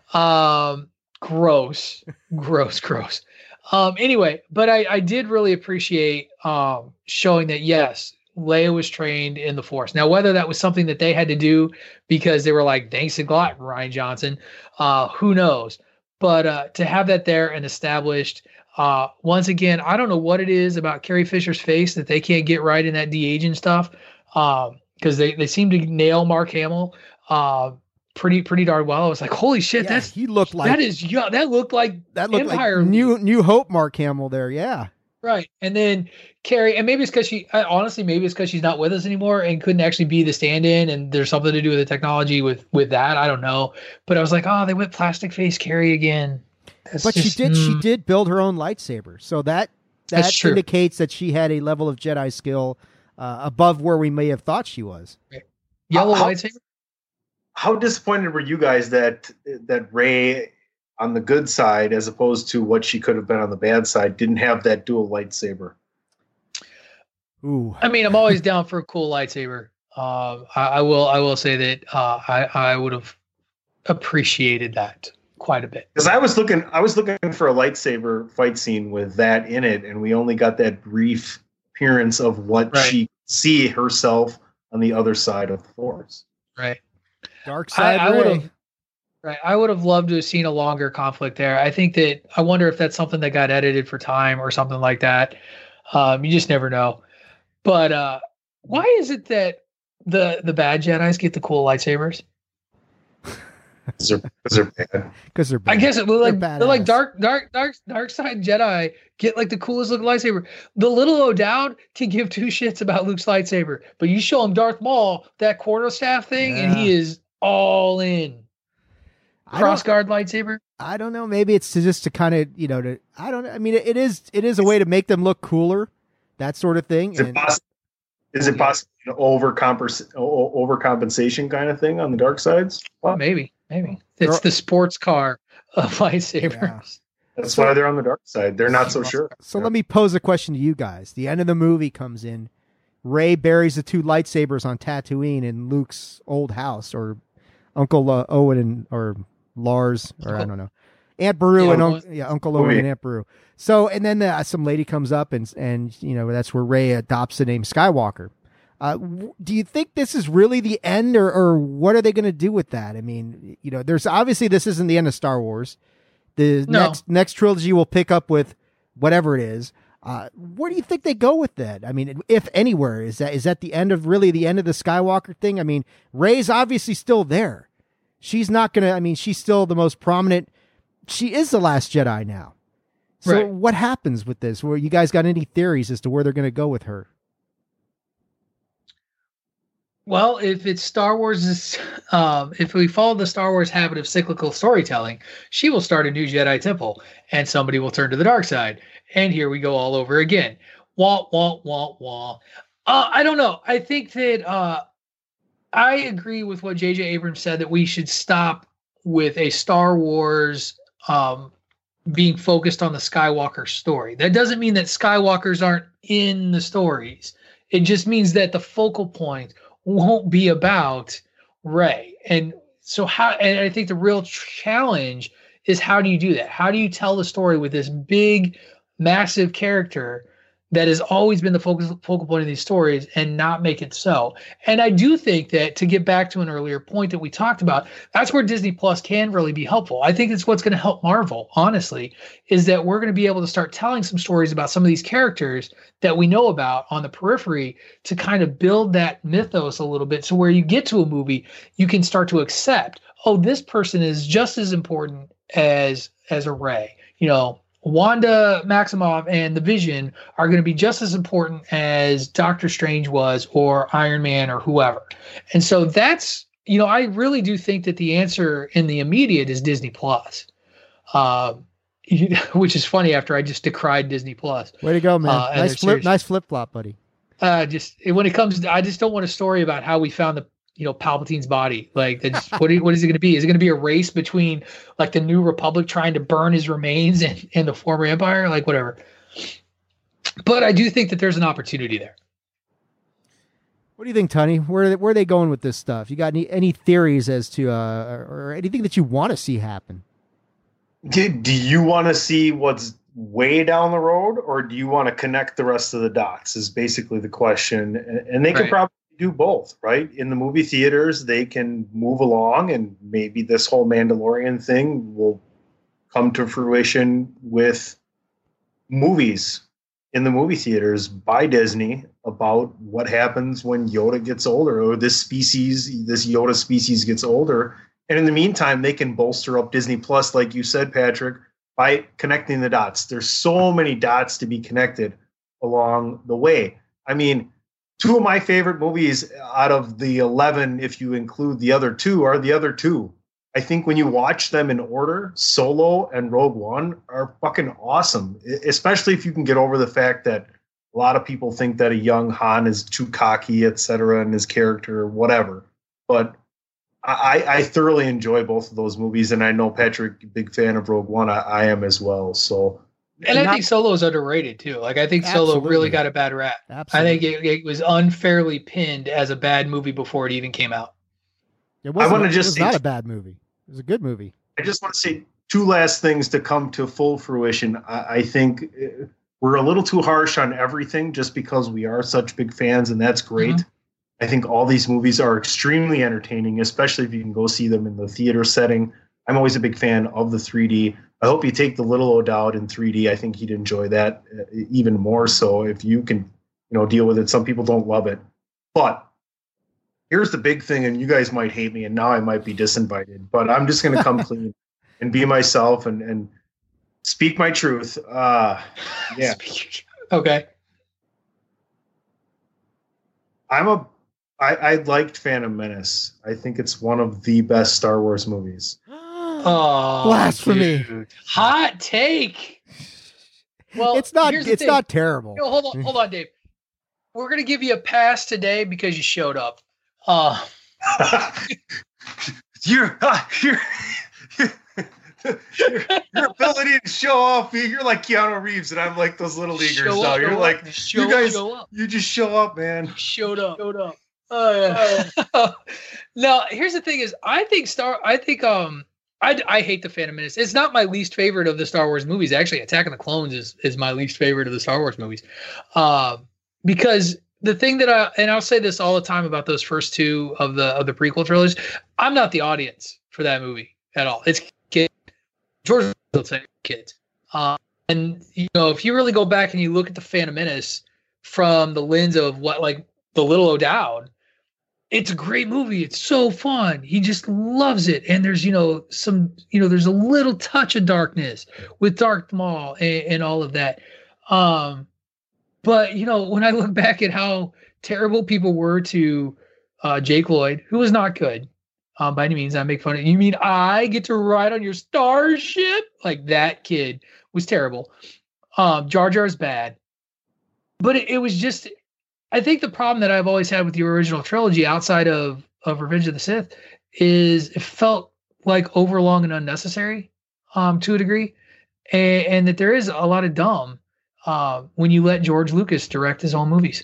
Um, gross, gross, gross. Um, anyway, but I, I did really appreciate um, showing that, yes, Leia was trained in the Force. Now, whether that was something that they had to do because they were like, thanks a lot, Ryan Johnson, uh, who knows? But uh, to have that there and established, uh, once again, I don't know what it is about Carrie Fisher's face that they can't get right in that de-aging stuff, because um, they, they seem to nail Mark Hamill uh, pretty pretty darn well. I was like, holy shit, Yeah, that's he looked like that is young. That looked like that looked Empire like New New Hope Mark Hamill there. Yeah. right. And then Carrie, and maybe it's because she I, honestly, maybe it's because she's not with us anymore and couldn't actually be the stand-in, and there's something to do with the technology with with that. I don't know, but I was like, oh, they went plastic face Carrie again. That's But just- she did. She mm. did build her own lightsaber, so that that That's true. indicates that she had a level of Jedi skill uh, above where we may have thought she was. Yellow How- lightsaber. How disappointed were you guys that that Rey on the good side, as opposed to what she could have been on the bad side, didn't have that dual lightsaber? Ooh, I mean, I'm always down for a cool lightsaber. Um, I, I will. I will say that uh, I I would have appreciated that quite a bit. Because I was looking, I was looking for a lightsaber fight scene with that in it, and we only got that brief appearance of what Right. she see herself on the other side of the Force. Right. dark I, side I would Rey. have. Right. I would have loved to have seen a longer conflict there. I think that I wonder if that's something that got edited for time or something like that. Um, you just never know. But uh, why is it that the the bad Jedis get the cool lightsabers? Because they're, 'cause they're bad. because they're. I bad. guess it was like They're they're like badass. dark, dark, dark, dark side Jedi get like the coolest looking lightsaber. The little O'Dowd can give two shits about Luke's lightsaber, but you show him Darth Maul that quarterstaff thing, and he Yeah. is all in. I Cross don't, guard lightsaber. I don't know. Maybe it's to just to kind of, you know, to, I don't know. I mean, it, it is, it is a way to make them look cooler, that sort of thing. Is it, and, poss- is it possible an overcompens- o- overcompensation kind of thing on the dark sides? Well, maybe, maybe it's the sports car of lightsabers. Yeah. That's So- why they're on the dark side. They're not so sure. So let me pose a question to you guys. The end of the movie comes in. Rey buries the two lightsabers on Tatooine in Luke's old house, or Uncle uh, Owen and or Lars, or I don't know, Aunt Beru Yeah, and it un- was- yeah, Uncle Owen Movie. and Aunt Beru. So and then uh, some lady comes up and and you know that's where Rey adopts the name Skywalker. Uh, w- do you think this is really the end, or or what are they going to do with that? I mean, you know, there's obviously this isn't the end of Star Wars. The No. next next trilogy will pick up with whatever it is. Uh, where do you think they go with that? I mean, if anywhere, is that is that the end of really the end of the Skywalker thing? I mean, Rey's obviously still there. She's not gonna. I mean, she's still the most prominent. She is the last Jedi now. So Right. what happens with this? Where you guys got any theories as to where they're going to go with her? Well, if it's Star Wars, is, um, if we follow the Star Wars habit of cyclical storytelling, she will start a new Jedi temple, and somebody will turn to the dark side, and here we go all over again. Wah wah wah wah. Uh, I don't know. I think that uh, I agree with what J J Abrams said, that we should stop with a Star Wars um, being focused on the Skywalker story. That doesn't mean that Skywalkers aren't in the stories. It just means that the focal point won't be about Rey. And so how, and I think the real challenge is, how do you do that? How do you tell the story with this big, massive character that has always been the focus, focal point of these stories, and not make it so? And I do think that, to get back to an earlier point that we talked about, that's where Disney Plus can really be helpful. I think it's what's going to help Marvel, honestly, is that we're going to be able to start telling some stories about some of these characters that we know about on the periphery, to kind of build that mythos a little bit. So where you get to a movie, you can start to accept, oh, this person is just as important as, as a Rey. You know, Wanda Maximoff and the Vision are going to be just as important as Doctor Strange was, or Iron Man, or whoever. And so that's, you know, I really do think that the answer in the immediate is Disney Plus, um, which is funny after I just decried Disney Plus. Way to go, man! Uh, and nice their flip, series. nice flip flop, buddy. Uh, just when it comes to, I just don't want a story about how we found the, you know, Palpatine's body. Like, that's, what, what is it going to be? Is it going to be a race between, like, the New Republic trying to burn his remains and, and the former Empire? Like, whatever. But I do think that there's an opportunity there. What do you think, Tony? Where where are they going with this stuff? You got any any theories as to uh, or, or anything that you want to see happen? Do, do you want to see what's way down the road, or do you want to connect the rest of the dots, is basically the question. And, and they Right. can probably do both, right? In the movie theaters, they can move along, and maybe this whole Mandalorian thing will come to fruition with movies in the movie theaters by Disney about what happens when Yoda gets older, or this species, this Yoda species gets older. And in the meantime, they can bolster up Disney Plus, like you said, Patrick, by connecting the dots. There's so many dots to be connected along the way. I mean, two of my favorite movies out of the eleven, if you include the other two, are the other two. I think when you watch them in order, Solo and Rogue One are fucking awesome, especially if you can get over the fact that a lot of people think that a young Han is too cocky, et cetera, in his character or whatever. But I, I thoroughly enjoy both of those movies, and I know Patrick, big fan of Rogue One. I, I am as well. So, And I not- think Solo is underrated too. Like, I think Solo Absolutely. really got a bad rap. Absolutely. I think it, it was unfairly pinned as a bad movie before it even came out. It wasn't, wanna it just was say- not a bad movie. It was a good movie. I just want to say two last things to come to full fruition. I, I think uh, we're a little too harsh on everything just because we are such big fans, and that's great. Mhm. I think all these movies are extremely entertaining, especially if you can go see them in the theater setting. I'm always a big fan of the three D. I hope you take the Little O'Dowd in three D. I think he'd enjoy that uh, even more so if you can, you know, deal with it. Some people don't love it, but here's the big thing, and you guys might hate me, and now I might be disinvited, but I'm just going to come clean and be myself and, and speak my truth. Uh, yeah, Okay. I'm a, I, I liked Phantom Menace. I think it's one of the best Star Wars movies. Oh, Blasphemy. dude. Hot take. Well, it's not here's the it's thing. not terrible. No, hold on, hold on, Dave. We're gonna give you a pass today because you showed up. Uh you're, uh, you're, your, your ability to show off, you're like Keanu Reeves, and I'm like those little leaguers. Show now up, you're show like up, show you guys. show up. You just show up, man. Showed up. Showed up. Uh, yeah. Now, here's the thing: is I think Star. I think um. I, I hate the Phantom Menace. It's not my least favorite of the Star Wars movies. Actually, Attack of the Clones is, is my least favorite of the Star Wars movies. Uh, because the thing that I, and I'll say this all the time about those first two of the of the prequel trilogies, I'm not the audience for that movie at all. It's kids. George will say kids. Uh, and, you know, if you really go back and you look at the Phantom Menace from the lens of what, like, the Little O'Dowd, it's a great movie. It's so fun. He just loves it. And there's, you know, some, you know, there's a little touch of darkness with Darth Maul and, and all of that. Um, but, you know, when I look back at how terrible people were to uh, Jake Lloyd, who was not good um, by any means, I make fun of, you mean I get to ride on your starship? Like, that kid was terrible. Um, Jar Jar's bad. But it, it was just, I think the problem that I've always had with the original trilogy outside of, of Revenge of the Sith is it felt like overlong and unnecessary um, to a degree. And, and that there is a lot of dumb uh, when you let George Lucas direct his own movies.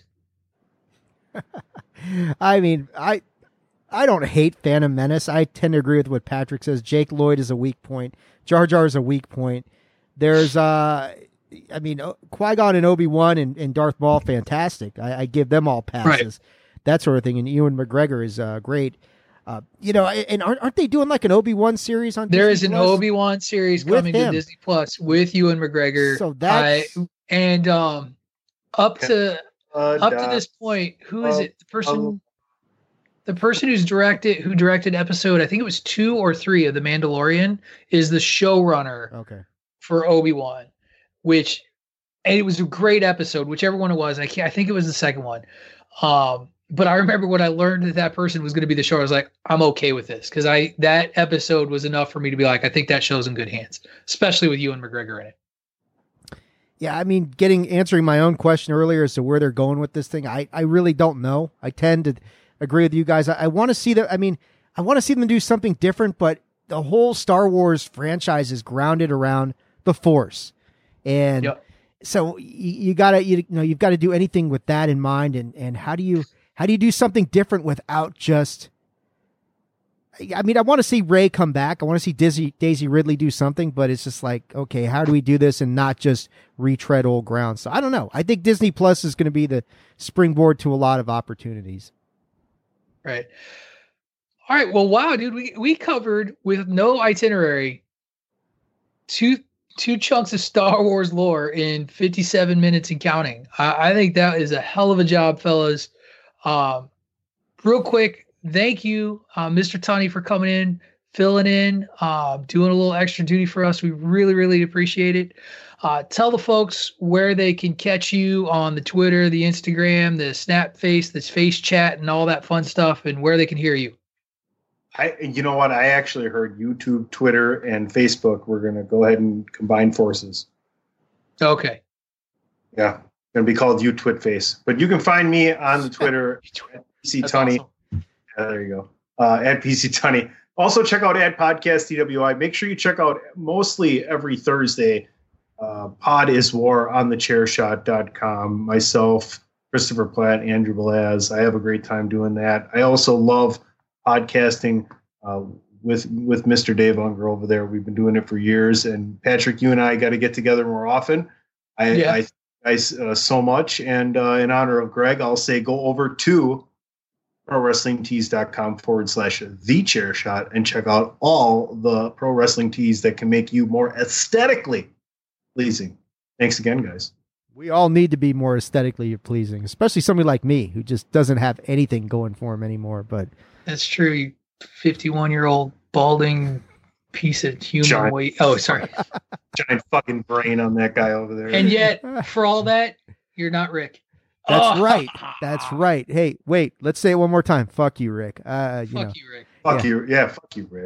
I mean, I I don't hate Phantom Menace. I tend to agree with what Patrick says. Jake Lloyd is a weak point. Jar Jar is a weak point. There's, uh, I mean, Qui-Gon and Obi-Wan and, and Darth Maul, fantastic. I, I give them all passes. Right. That sort of thing. And Ewan McGregor is uh, great. Uh, you know, and aren't, aren't they doing like an Obi-Wan series on There Disney is an Plus? Obi-Wan series With coming him. to Disney Plus with Ewan McGregor. So that's... I, and um, up to Uh, up duh. to this point, who is Uh, it? The person, um, the person who's directed, who directed episode, I think it was two or three of The Mandalorian, is the showrunner Okay. for Obi-Wan, which, and it was a great episode, whichever one it was. I can't, I think it was the second one. Um, but I remember when I learned that that person was going to be the show, I was like, I'm okay with this. Cause I, that episode was enough for me to be like, I think that show's in good hands, especially with Ewan McGregor in it. Yeah, I mean, getting answering my own question earlier as to where they're going with this thing, I, I really don't know. I tend to agree with you guys. I, I want to see that. I mean, I want to see them do something different, but the whole Star Wars franchise is grounded around the Force, and Yep. so you, you gotta you, you know you've got to do anything with that in mind. And and how do you how do you do something different without just? I mean, I want to see Rey come back. I want to see Daisy, Daisy Ridley do something, but it's just like, okay, how do we do this and not just retread old ground? So I don't know. I think Disney Plus is going to be the springboard to a lot of opportunities. Right. All right. Well, wow, dude, we, we covered with no itinerary two two chunks of Star Wars lore in fifty-seven minutes and counting. I, I think that is a hell of a job, fellas. Um, real quick, thank you, uh, Mister Tunney, for coming in, filling in, uh, doing a little extra duty for us. We really, really appreciate it. Uh, tell the folks where they can catch you on the Twitter, the Instagram, the Snap Face, the Face Chat, and all that fun stuff, and where they can hear you. I, you know what? I actually heard YouTube, Twitter, and Facebook. We're going to go ahead and combine forces. Okay. Yeah, going to be called UTwitface. But you can find me on the Twitter at P C That's Tunney. awesome. Yeah, there you go. Uh, at P C Tunney. Also check out Ad Podcast T W I. Make sure you check out mostly every Thursday. Uh, Pod is War on the chair shot dot com. Myself, Christopher Platt, Andrew Belaz. I have a great time doing that. I also love podcasting uh, with with Mister Dave Unger over there. We've been doing it for years. And Patrick, you and I got to get together more often. I, Yeah. I, I uh, so much. And uh, in honor of Greg, I'll say go over to pro wrestling tees dot com forward slash the chair shot and check out all the pro wrestling tees that can make you more aesthetically pleasing. Thanks again, guys. We all need to be more aesthetically pleasing, especially somebody like me who just doesn't have anything going for him anymore. But That's true. You fifty-one-year-old balding piece of human Giant. weight. Oh, sorry. Giant fucking brain on that guy over there. And yet, for all that, you're not Rick. that's Oh. right. That's right. Hey, wait, let's say it one more time. Fuck you, Rick. Uh, you Fuck know. you, Rick. fuck yeah. you. Yeah, fuck you, Rick.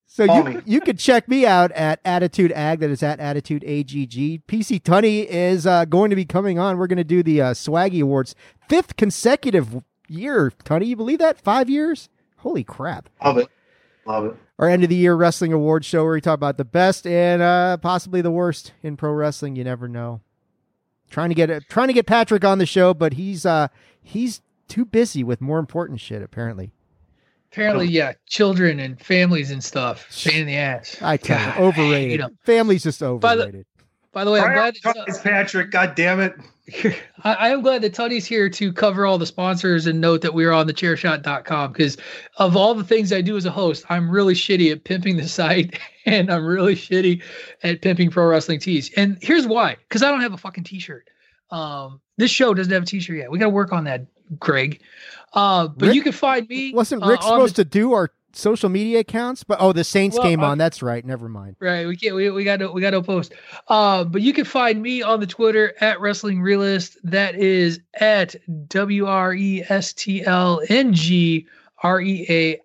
So Call you, me. you can check me out at Attitude Ag. That is at Attitude A G G. P C Tunney is uh, going to be coming on. We're going to do the uh, Swaggy Awards. Fifth consecutive year, Tunney. You believe that? Five years? Holy crap. Love it. Love it. Our end of the year wrestling awards show where we talk about the best and uh, possibly the worst in pro wrestling. You never know. Trying to get trying to get Patrick on the show, but he's uh, he's too busy with more important shit, apparently. Apparently, yeah, children and families and stuff. Pain in the ass. I tell God, you, overrated. you know. Family's just overrated. By the way, I'm glad that, It's Patrick. God damn it. I, I am glad that Tunney's here to cover all the sponsors and note that we are on the chair shot dot com because of all the things I do as a host, I'm really shitty at pimping the site and I'm really shitty at pimping pro wrestling tees. And here's why, because I don't have a fucking t-shirt. Um, this show doesn't have a t-shirt yet. We got to work on that, Greg. Uh, but Rick, you can find me. Wasn't Rick uh, supposed the, to do our social media accounts? But oh, the Saints well, came uh, on. That's right. Never mind. Right, we can't. We we got to we got to post. Uh, but you can find me on the Twitter at Wrestling Realist. That is at W R E S T L N G R E A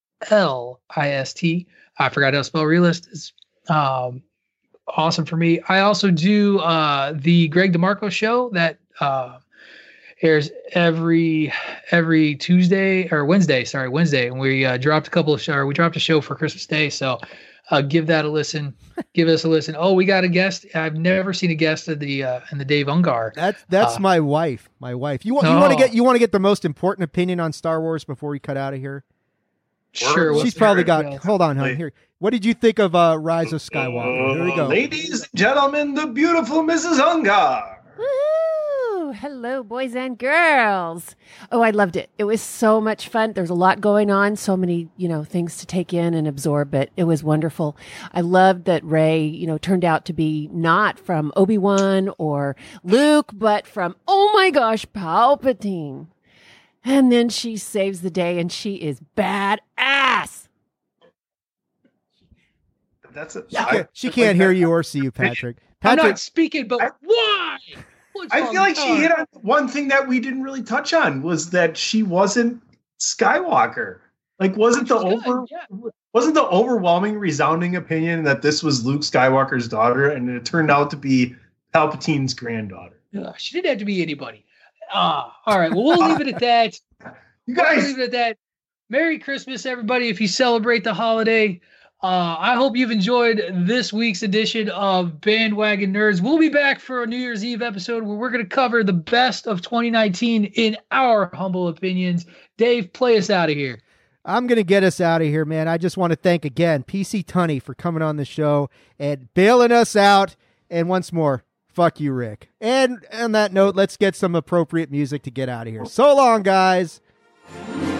L I S T. I forgot how to spell realist. It's um awesome for me. I also do uh the Greg DeMarco show that uh airs every every Tuesday or Wednesday. Sorry, Wednesday, and we uh, dropped a couple of show. Or we dropped a show for Christmas Day, so uh, give that a listen. Give us a listen. Oh, we got a guest. I've never seen a guest in the uh, in the Dave Ungar. That's that's Uh, my wife. My wife. You want you Oh. want to get you want to get the most important opinion on Star Wars before we cut out of here. Sure, what's She's the- probably got. yeah. Hold on, hon. Here. What did you think of uh, Rise of Skywalker? Here we go. Ladies and gentlemen, the beautiful Missus Ungar. Woohoo! Hello, boys and girls. Oh, I loved it. It was so much fun. There's a lot going on, so many, you know, things to take in and absorb, but it was wonderful. I loved that Rey, you know, turned out to be not from Obi-Wan or Luke, but from, oh my gosh, Palpatine. And then she saves the day and she is badass. That's it. She can't, she can't hear you or see you, Patrick. I'm Patrick, not speaking, but I- why? What's I on feel like the she tongue? hit on one thing that we didn't really touch on was that she wasn't Skywalker. Like, wasn't the She's good, over yeah. wasn't the overwhelming, resounding opinion that this was Luke Skywalker's daughter, and it turned out to be Palpatine's granddaughter? Ugh, she didn't have to be anybody. Ah, all right. Well, we'll leave it at that. You We'll guys, leave it at that. Merry Christmas, everybody! If you celebrate the holiday, uh, I hope you've enjoyed this week's edition of Bandwagon Nerds. We'll be back for a New Year's Eve episode where we're going to cover the best of twenty nineteen in our humble opinions. Dave, play us out of here. I'm going to get us out of here, man. I just want to thank again P C Tunney for coming on the show and bailing us out. And once more, fuck you, Rick. And on that note, let's get some appropriate music to get out of here. So long, guys.